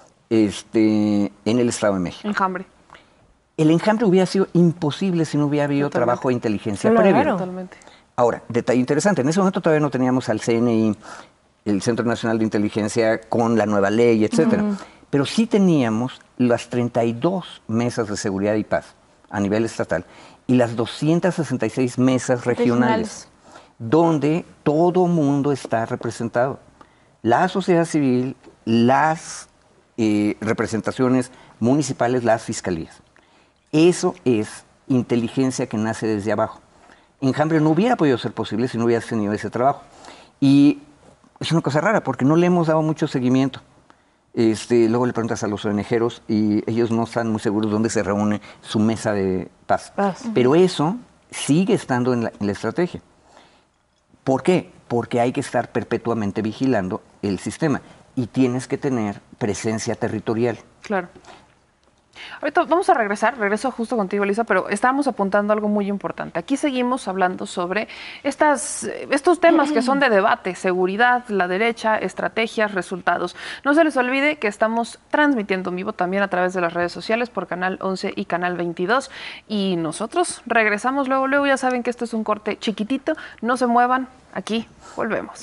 en el Estado de México. Enjambre. El enjambre hubiera sido imposible si no hubiera habido trabajo de inteligencia previo. Totalmente. Ahora, detalle interesante, en ese momento todavía no teníamos al CNI, el Centro Nacional de Inteligencia, con la nueva ley, etcétera. Pero sí teníamos las 32 mesas de seguridad y paz a nivel estatal y las 266 mesas regionales, donde todo mundo está representado. La sociedad civil, las representaciones municipales, las fiscalías. Eso es inteligencia que nace desde abajo. Enjambre no hubiera podido ser posible si no hubiera tenido ese trabajo. Y es una cosa rara porque no le hemos dado mucho seguimiento. Luego le preguntas a los ONGeros y ellos no están muy seguros dónde se reúne su mesa de paz. Pero eso sigue estando en la estrategia. ¿Por qué? Porque hay que estar perpetuamente vigilando el sistema y tienes que tener presencia territorial. Claro. Ahorita vamos a regreso justo contigo, Elisa, pero estábamos apuntando algo muy importante. Aquí seguimos hablando sobre estos temas que son de debate: seguridad, la derecha, estrategias, resultados. No se les olvide que estamos transmitiendo en vivo también a través de las redes sociales por Canal 11 y Canal 22. Y nosotros regresamos luego. Ya saben que esto es un corte chiquitito. No se muevan, aquí volvemos.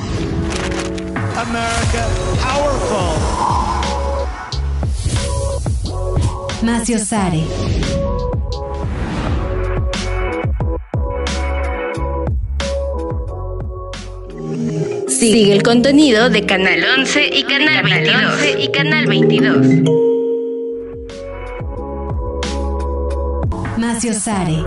America, powerful. Macio Sare. Sigue el contenido de Canal 11 y Canal 22. Macio Sare.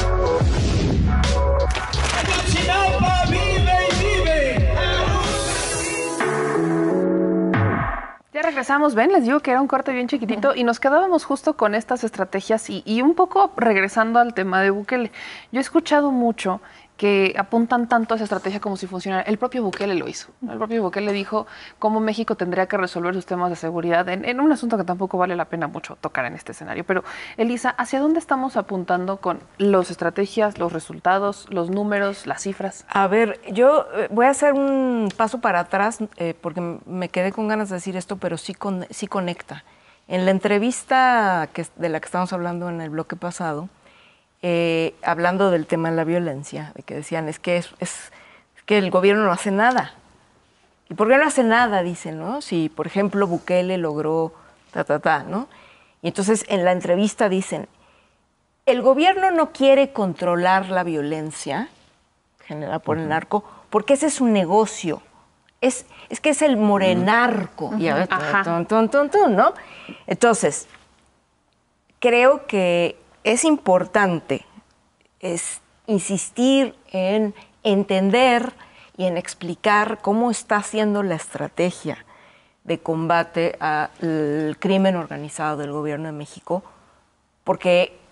Ya regresamos, ven, les digo que era un corte bien chiquitito y nos quedábamos justo con estas estrategias y un poco regresando al tema de Bukele. Yo he escuchado mucho que apuntan tanto a esa estrategia como si funcionara. El propio Bukele lo hizo. El propio Bukele dijo cómo México tendría que resolver sus temas de seguridad en un asunto que tampoco vale la pena mucho tocar en este escenario. Pero, Elisa, ¿hacia dónde estamos apuntando con las estrategias, los resultados, los números, las cifras? A ver, yo voy a hacer un paso para atrás porque me quedé con ganas de decir esto, pero sí conecta. En la entrevista de la que estamos hablando en el bloque pasado, hablando del tema de la violencia, de que decían, es que el gobierno no hace nada. ¿Y por qué no hace nada? Dicen, ¿no? Si, por ejemplo, Bukele logró ¿no? Y entonces en la entrevista dicen, el gobierno no quiere controlar la violencia generada por el narco, porque ese es un negocio. Es que es el morenarco. Y a ver, ¿no? Entonces, creo que es importante insistir en entender y en explicar cómo está haciendo la estrategia de combate al crimen organizado del gobierno de México, porque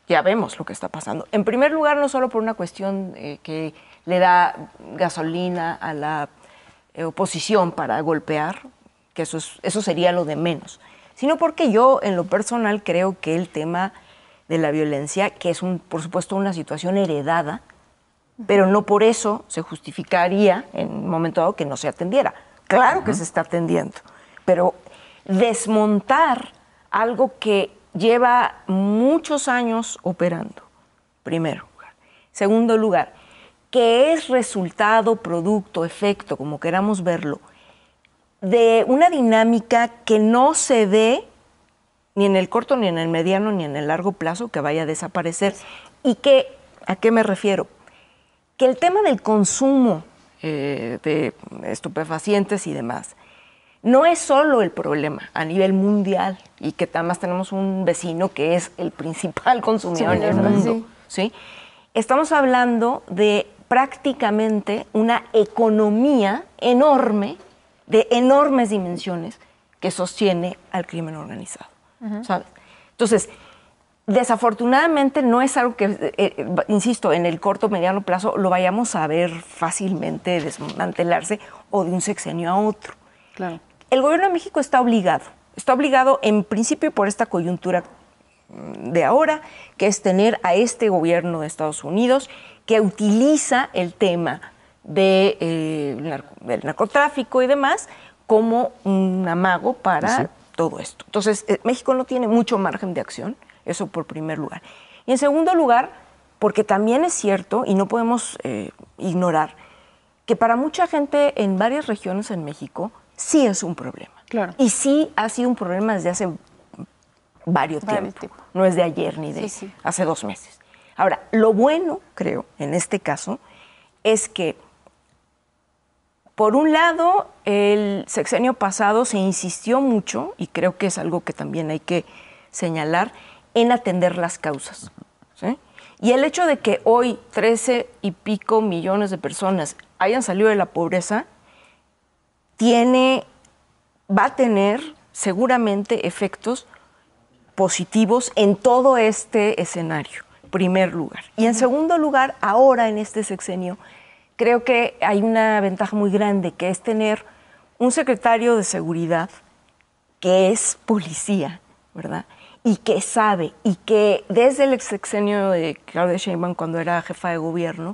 Ya vemos lo que está pasando. En primer lugar, no solo por una cuestión que le da gasolina a la oposición para golpear, que eso sería lo de menos, sino porque yo, en lo personal, creo que el tema de la violencia, que es, por supuesto, una situación heredada, pero no por eso se justificaría en un momento dado que no se atendiera. Claro que se está atendiendo, pero desmontar algo que lleva muchos años operando, primero lugar. Segundo lugar, que es resultado, producto, efecto, como queramos verlo, de una dinámica que no se ve ni en el corto, ni en el mediano, ni en el largo plazo, que vaya a desaparecer. Y que, ¿a qué me refiero? Que el tema del consumo de estupefacientes y demás no es solo el problema a nivel mundial, y que además tenemos un vecino que es el principal consumidor en el mundo. ¿Sí? Estamos hablando de prácticamente una economía enorme, de enormes dimensiones, que sostiene al crimen organizado. ¿Sabes? Entonces, desafortunadamente no es algo que, insisto, en el corto o mediano plazo lo vayamos a ver fácilmente desmantelarse o de un sexenio a otro. Claro. El gobierno de México está obligado en principio por esta coyuntura de ahora, que es tener a este gobierno de Estados Unidos que utiliza el tema del narcotráfico y demás como un amago para todo esto. Entonces, México no tiene mucho margen de acción, eso por primer lugar. Y en segundo lugar, porque también es cierto, y no podemos ignorar, que para mucha gente en varias regiones en México sí es un problema. Claro. Y sí ha sido un problema desde hace varios tiempo. No es de ayer ni de hace 2 meses. Ahora, lo bueno, creo, en este caso, es que por un lado, el sexenio pasado se insistió mucho, y creo que es algo que también hay que señalar, en atender las causas. ¿Sí? Y el hecho de que hoy 13 y pico millones de personas hayan salido de la pobreza, va a tener seguramente efectos positivos en todo este escenario, en primer lugar. Y en segundo lugar, ahora en este sexenio, creo que hay una ventaja muy grande, que es tener un secretario de seguridad que es policía, ¿verdad? Y que sabe, y que desde el sexenio de Claudia Sheinbaum, cuando era jefa de gobierno,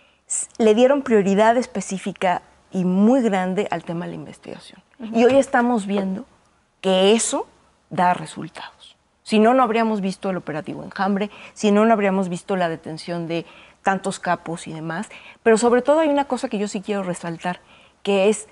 le dieron prioridad específica y muy grande al tema de la investigación. Y hoy estamos viendo que eso da resultados. Si no, no habríamos visto el operativo Enjambre, si no, no habríamos visto la detención de tantos capos y demás. Pero sobre todo hay una cosa que yo sí quiero resaltar, que es,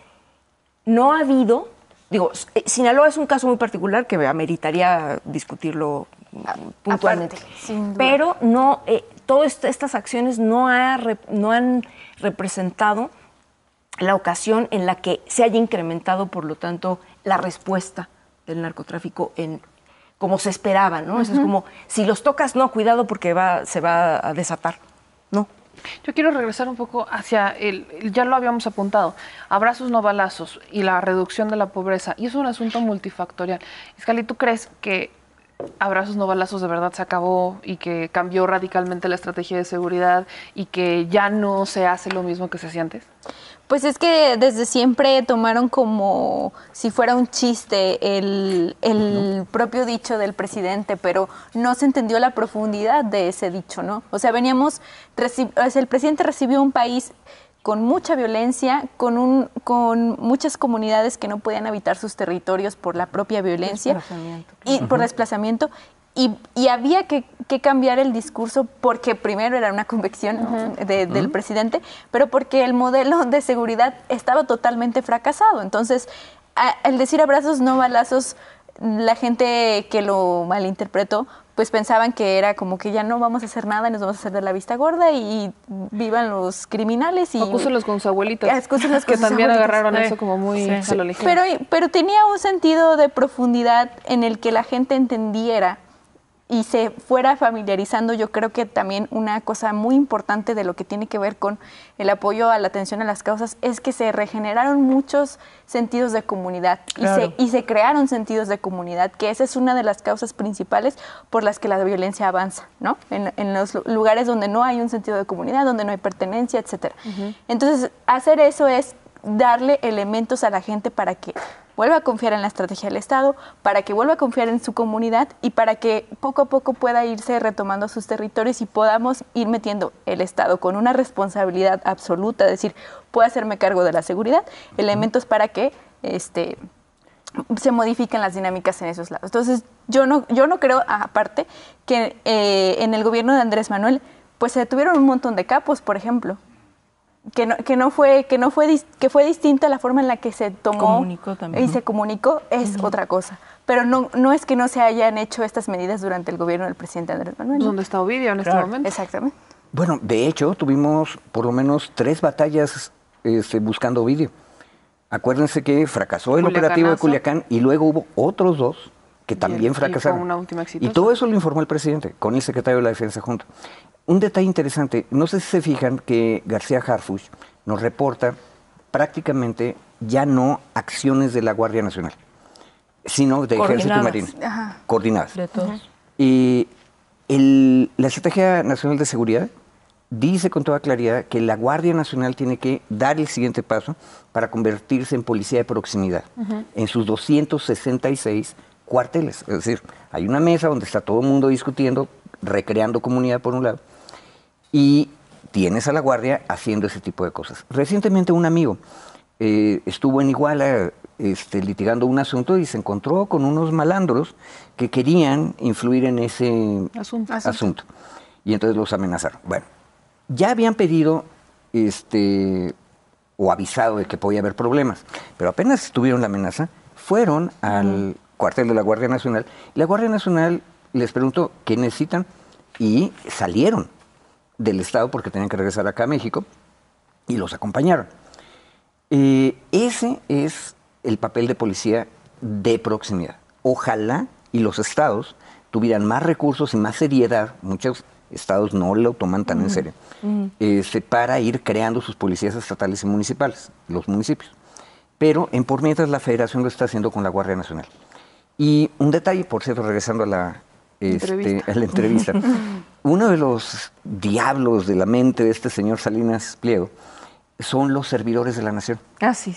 no ha habido, Sinaloa es un caso muy particular que ameritaría discutirlo puntualmente. Aparte, pero no, todas estas acciones no han representado la ocasión en la que se haya incrementado, por lo tanto, la respuesta del narcotráfico como se esperaba, ¿no? Eso es como, si los tocas, no, cuidado porque se va a desatar. No. Yo quiero regresar un poco hacia ya lo habíamos apuntado, abrazos no balazos y la reducción de la pobreza. Y es un asunto multifactorial. Izcalli, ¿tú crees que abrazos no balazos de verdad se acabó y que cambió radicalmente la estrategia de seguridad y que ya no se hace lo mismo que se hacía antes? Pues es que desde siempre tomaron como si fuera un chiste el propio dicho del presidente, pero no se entendió la profundidad de ese dicho, ¿no? O sea, el presidente recibió un país con mucha violencia, con muchas comunidades que no podían habitar sus territorios por la propia violencia y por desplazamiento. Y había que cambiar el discurso porque primero era una convicción del presidente, pero porque el modelo de seguridad estaba totalmente fracasado. Entonces, al decir abrazos no balazos, la gente que lo malinterpretó, pues pensaban que era como que ya no vamos a hacer nada, nos vamos a hacer de la vista gorda y vivan los criminales. Y acúsenlos con sus abuelitas, que también agarraron eso como muy a lo ligero. Pero tenía un sentido de profundidad en el que la gente entendiera y se fuera familiarizando, yo creo que también una cosa muy importante de lo que tiene que ver con el apoyo a la atención a las causas es que se regeneraron muchos sentidos de comunidad y se crearon sentidos de comunidad, que esa es una de las causas principales por las que la violencia avanza, ¿no? En los lugares donde no hay un sentido de comunidad, donde no hay pertenencia, etcétera. Entonces, hacer eso es darle elementos a la gente para que vuelva a confiar en la estrategia del Estado, para que vuelva a confiar en su comunidad y para que poco a poco pueda irse retomando sus territorios y podamos ir metiendo el Estado con una responsabilidad absoluta, es decir, puede hacerme cargo de la seguridad, elementos para que se modifiquen las dinámicas en esos lados. Entonces, yo no creo, aparte, que en el gobierno de Andrés Manuel pues se detuvieron un montón de capos, por ejemplo. Que fue distinta la forma en la que se tomó y se comunicó es otra cosa. Pero no es que no se hayan hecho estas medidas durante el gobierno del presidente Andrés Manuel. ¿Dónde está Ovidio en este momento? Exactamente. Bueno, de hecho, tuvimos por lo menos 3 batallas buscando Ovidio. Acuérdense que fracasó el operativo de Culiacán y luego hubo otros 2 que también fracasaron. Y fue una última exitosa. Y todo eso lo informó el presidente con el secretario de la Defensa junto. Un detalle interesante, no sé si se fijan que García Harfuch nos reporta prácticamente ya no acciones de la Guardia Nacional, sino de Ejército y Marina, coordinadas. De todos. Y la Estrategia Nacional de Seguridad dice con toda claridad que la Guardia Nacional tiene que dar el siguiente paso para convertirse en policía de proximidad en sus 266 cuarteles. Es decir, hay una mesa donde está todo el mundo discutiendo, recreando comunidad por un lado, y tienes a la Guardia haciendo ese tipo de cosas. Recientemente un amigo estuvo en Iguala litigando un asunto y se encontró con unos malandros que querían influir en ese asunto. Y entonces los amenazaron. Bueno, ya habían pedido o avisado de que podía haber problemas, pero apenas tuvieron la amenaza, fueron al cuartel de la Guardia Nacional y la Guardia Nacional les preguntó qué necesitan y salieron del Estado porque tenían que regresar acá a México y los acompañaron. Ese es el papel de policía de proximidad. Ojalá y los estados tuvieran más recursos y más seriedad, muchos estados no lo toman tan en serio, para ir creando sus policías estatales y municipales, los municipios. Pero en por mientras la Federación lo está haciendo con la Guardia Nacional. Y un detalle, por cierto, regresando a la entrevista. Uno de los diablos de la mente de este señor Salinas Pliego son los servidores de la nación. Sí.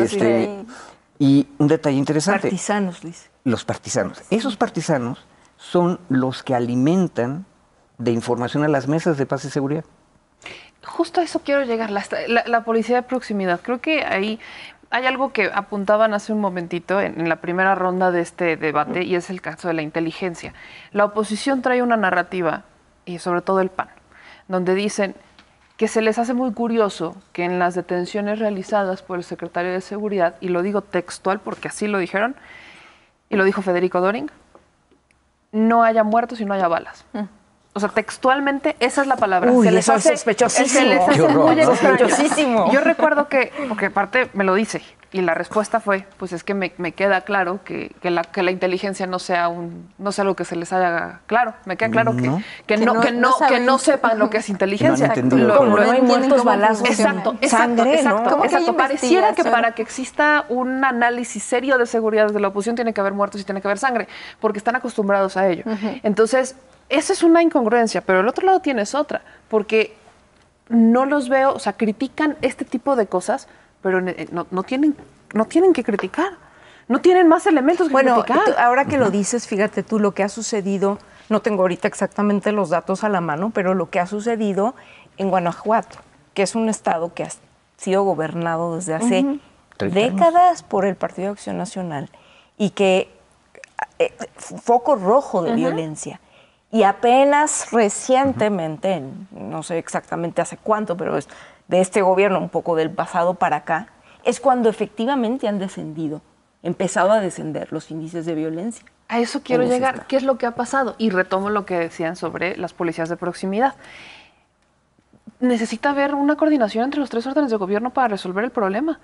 Y un detalle interesante. Partisanos, Luis. Los partisanos. Esos partisanos son los que alimentan de información a las mesas de paz y seguridad. Justo a eso quiero llegar, la policía de proximidad. Creo que ahí hay algo que apuntaban hace un momentito en la primera ronda de este debate y es el caso de la inteligencia. La oposición trae una narrativa, y sobre todo el PAN, donde dicen que se les hace muy curioso que en las detenciones realizadas por el secretario de Seguridad, y lo digo textual porque así lo dijeron, y lo dijo Federico Doring, no haya muertos y no haya balas. O sea, textualmente, esa es la palabra. Uy, se les hace sospechosísimo. Se les hace Qué horror, muy ¿no? sospechosísimo. Yo recuerdo que, porque aparte me lo dice, y la respuesta fue, pues es que me queda claro que la inteligencia no sea algo que se les haga claro. Me queda claro que no sepan lo que es inteligencia. No hay muertos balazos. Exacto. Pareciera que para que exista un análisis serio de seguridad de la oposición tiene que haber muertos y tiene que haber sangre, porque están acostumbrados a ello. Entonces, esa es una incongruencia, pero el otro lado tienes otra, porque no los veo, o sea, critican este tipo de cosas, pero no tienen que criticar, no tienen más elementos que criticar. Bueno, ahora que lo dices, fíjate tú lo que ha sucedido, no tengo ahorita exactamente los datos a la mano, pero lo que ha sucedido en Guanajuato, que es un estado que ha sido gobernado desde hace décadas por el Partido de Acción Nacional y que foco rojo de violencia. Y apenas recientemente, no sé exactamente hace cuánto, pero es de este gobierno, un poco del pasado para acá, es cuando efectivamente han empezado a descender los índices de violencia. A eso quiero llegar. ¿Qué es lo que ha pasado? Y retomo lo que decían sobre las policías de proximidad. Necesita haber una coordinación entre los 3 órdenes de gobierno para resolver el problema.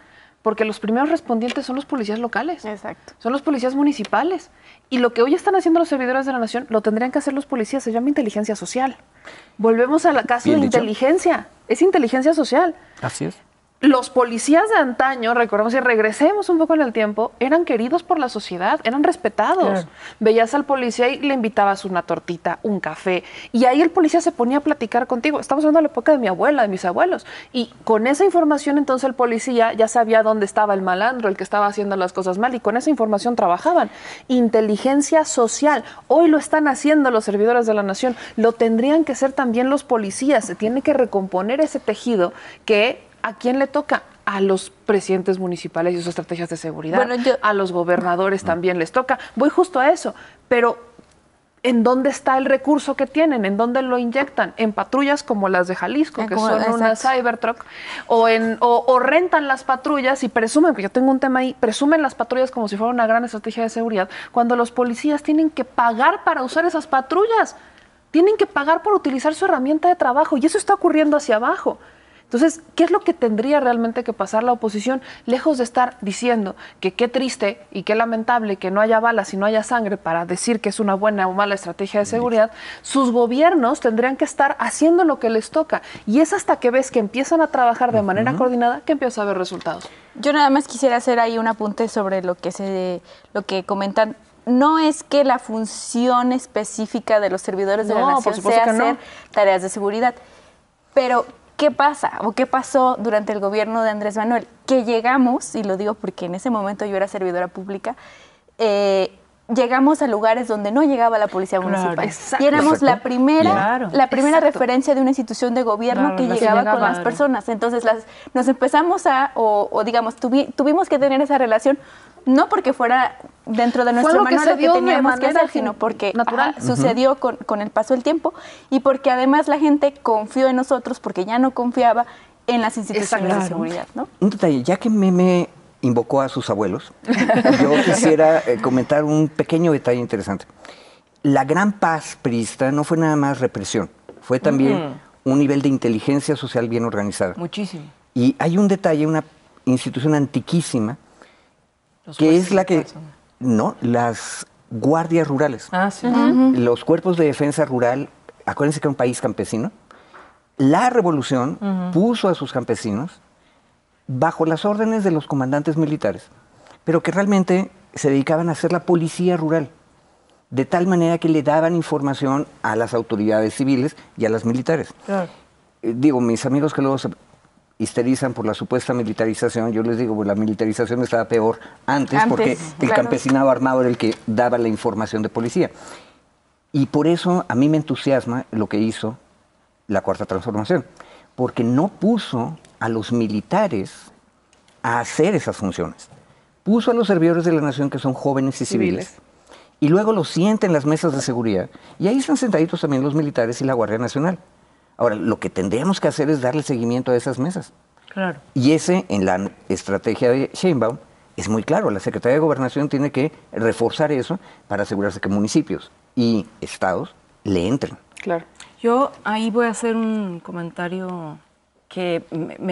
porque los primeros respondientes son los policías locales. Exacto. Son los policías municipales. Y lo que hoy están haciendo los servidores de la nación, lo tendrían que hacer los policías. Se llama inteligencia social. Volvemos a la casa de inteligencia. Es inteligencia social. Así es. Los policías de antaño, recordemos, y regresemos un poco en el tiempo, eran queridos por la sociedad, eran respetados. Claro. Veías al policía y le invitabas una tortita, un café, y ahí el policía se ponía a platicar contigo. Estamos hablando de la época de mi abuela, de mis abuelos. Y con esa información, entonces, el policía ya sabía dónde estaba el malandro, el que estaba haciendo las cosas mal, y con esa información trabajaban. Inteligencia social. Hoy lo están haciendo los servidores de la nación. Lo tendrían que hacer también los policías. Se tiene que recomponer ese tejido que... ¿A quién le toca? A los presidentes municipales y sus estrategias de seguridad. Bueno, a los gobernadores también les toca. Voy justo a eso. Pero, ¿en dónde está el recurso que tienen? ¿En dónde lo inyectan? En patrullas como las de Jalisco, que son una Cybertruck, o rentan las patrullas y presumen, que yo tengo un tema ahí, presumen las patrullas como si fuera una gran estrategia de seguridad, cuando los policías tienen que pagar para usar esas patrullas. Tienen que pagar por utilizar su herramienta de trabajo, y eso está ocurriendo hacia abajo. Entonces, ¿qué es lo que tendría realmente que pasar la oposición? Lejos de estar diciendo que qué triste y qué lamentable que no haya balas y no haya sangre para decir que es una buena o mala estrategia de seguridad, sus gobiernos tendrían que estar haciendo lo que les toca. Y es hasta que ves que empiezan a trabajar de manera coordinada que empieza a haber resultados. Yo nada más quisiera hacer ahí un apunte sobre lo que comentan. No es que la función específica de los servidores de la nación sea hacer tareas de seguridad, pero ¿qué pasa o qué pasó durante el gobierno de Andrés Manuel? Que llegamos, y lo digo porque en ese momento yo era servidora pública, llegamos a lugares donde no llegaba la policía municipal. Exacto. Y éramos la primera referencia de una institución de gobierno que llegaba con las personas. Entonces nos empezamos digamos, tuvimos que tener esa relación, no porque fuera dentro de nuestro manual lo que teníamos que hacer, sino porque sucedió con el paso del tiempo y porque además la gente confió en nosotros porque ya no confiaba en las instituciones de seguridad, ¿no? Un detalle, ya que me invocó a sus abuelos, yo quisiera comentar un pequeño detalle interesante. La gran paz priista no fue nada más represión, fue también un nivel de inteligencia social bien organizada. Muchísimo. Y hay un detalle, una institución antiquísima, que es la que... No, las guardias rurales. Sí. Los cuerpos de defensa rural, acuérdense que era un país campesino. La revolución puso a sus campesinos bajo las órdenes de los comandantes militares, pero que realmente se dedicaban a hacer la policía rural, de tal manera que le daban información a las autoridades civiles y a las militares. Claro. Digo, mis amigos que luego se histerizan por la supuesta militarización, yo les digo, pues la militarización estaba peor antes porque el campesinado armado era el que daba la información de policía. Y por eso a mí me entusiasma lo que hizo la Cuarta Transformación, porque no puso a los militares a hacer esas funciones. Puso a los servidores de la nación, que son jóvenes y civiles, y luego los sienta en las mesas de seguridad, y ahí están sentaditos también los militares y la Guardia Nacional. Ahora, lo que tendríamos que hacer es darle seguimiento a esas mesas. Claro. Y ese, en la estrategia de Sheinbaum, es muy claro. La Secretaría de Gobernación tiene que reforzar eso para asegurarse que municipios y estados le entren. Claro. Yo ahí voy a hacer un comentario que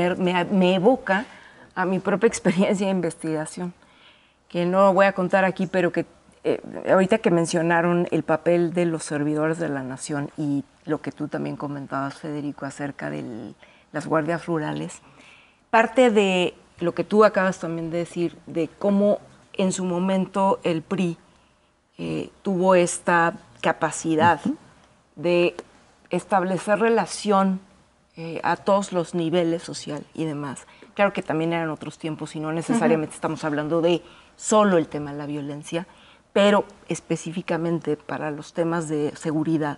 me evoca a mi propia experiencia de investigación, que no voy a contar aquí, pero que ahorita que mencionaron el papel de los servidores de la nación y lo que tú también comentabas, Federico, acerca de las guardias rurales, parte de lo que tú acabas también de decir, de cómo en su momento el PRI tuvo esta capacidad de establecer relación a todos los niveles social y demás. Claro que también eran otros tiempos y no necesariamente estamos hablando de solo el tema de la violencia, pero específicamente para los temas de seguridad.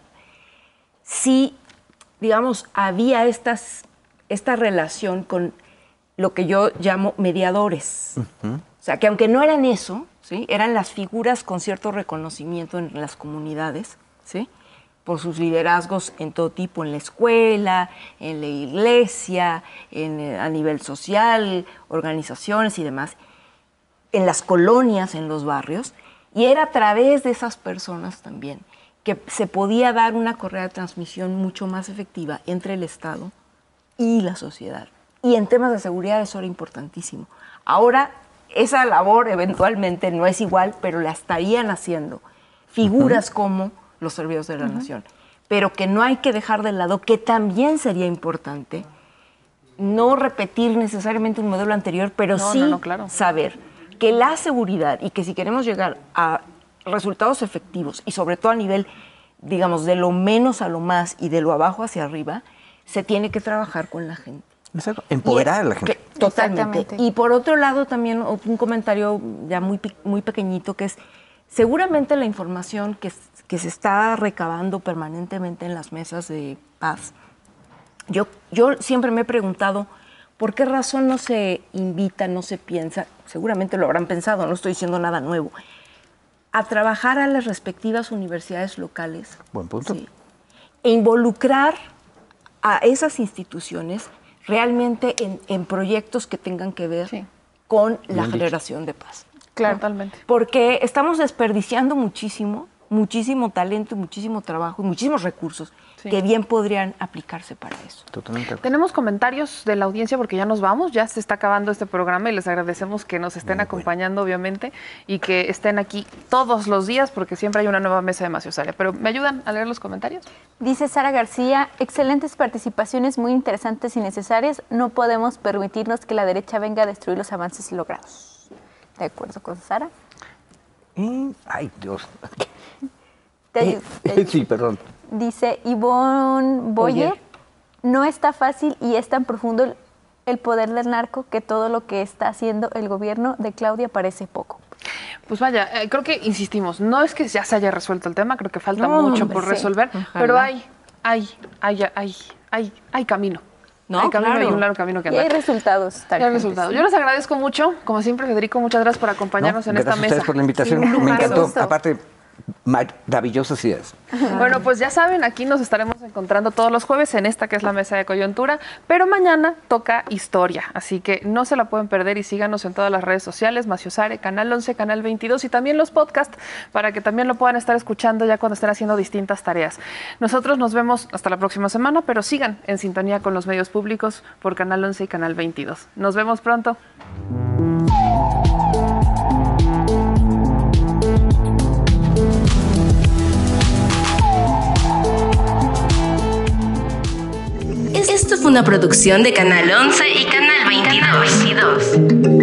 Sí, digamos, había esta relación con lo que yo llamo mediadores. O sea, que aunque no eran eso, ¿sí?, eran las figuras con cierto reconocimiento en las comunidades, ¿sí?, por sus liderazgos en todo tipo, en la escuela, en la iglesia, a nivel social, organizaciones y demás, en las colonias, en los barrios, y era a través de esas personas también que se podía dar una correa de transmisión mucho más efectiva entre el Estado y la sociedad. Y en temas de seguridad eso era importantísimo. Ahora, esa labor eventualmente no es igual, pero la estarían haciendo figuras como los servidores de la nación. Pero que no hay que dejar de lado, que también sería importante, no repetir necesariamente un modelo anterior, pero claro, saber que la seguridad y que si queremos llegar a resultados efectivos y sobre todo a nivel, digamos, de lo menos a lo más y de lo abajo hacia arriba, se tiene que trabajar con la gente. Exacto. Empoderar a la gente. Totalmente. Y por otro lado también un comentario ya muy pequeñito que es, seguramente la información que se está recabando permanentemente en las mesas de paz, yo siempre me he preguntado por qué razón no se invita, no se piensa, seguramente lo habrán pensado, no estoy diciendo nada nuevo, a trabajar a las respectivas universidades locales. Buen punto. Sí, e involucrar a esas instituciones realmente en proyectos que tengan que ver con la generación de paz. Claro, totalmente. Porque estamos desperdiciando muchísimo talento, muchísimo trabajo y muchísimos recursos que bien podrían aplicarse para eso. Totalmente. Tenemos comentarios de la audiencia porque ya nos vamos, ya se está acabando este programa y les agradecemos que nos estén acompañando, obviamente, y que estén aquí todos los días porque siempre hay una nueva mesa de Maciosaria. Pero ¿me ayudan a leer los comentarios? Dice Sara García, excelentes participaciones, muy interesantes y necesarias. No podemos permitirnos que la derecha venga a destruir los avances logrados. ¿De acuerdo con Sara? Ay, Dios. Sí, perdón. Dice Ivonne Boyer, no está fácil y es tan profundo el poder del narco que todo lo que está haciendo el gobierno de Claudia parece poco. Pues vaya, creo que insistimos, no es que ya se haya resuelto el tema, creo que falta mucho por resolver, pero hay camino. Hay camino, hay un largo camino que andar. Y hay resultados. Yo les agradezco mucho, como siempre, Federico, muchas gracias por acompañarnos en esta mesa. Gracias a ustedes por la invitación, me encantó. Aparte, maravillosas ideas. Bueno, pues ya saben, aquí nos estaremos encontrando todos los jueves en esta que es la mesa de coyuntura, pero mañana toca historia, así que no se la pueden perder y síganos en todas las redes sociales, Maciosare, Canal 11, Canal 22 y también los podcasts para que también lo puedan estar escuchando ya cuando estén haciendo distintas tareas. Nosotros nos vemos hasta la próxima semana, pero sigan en sintonía con los medios públicos por Canal 11 y Canal 22. Nos vemos pronto. Esto fue una producción de Canal 11 y Canal 22.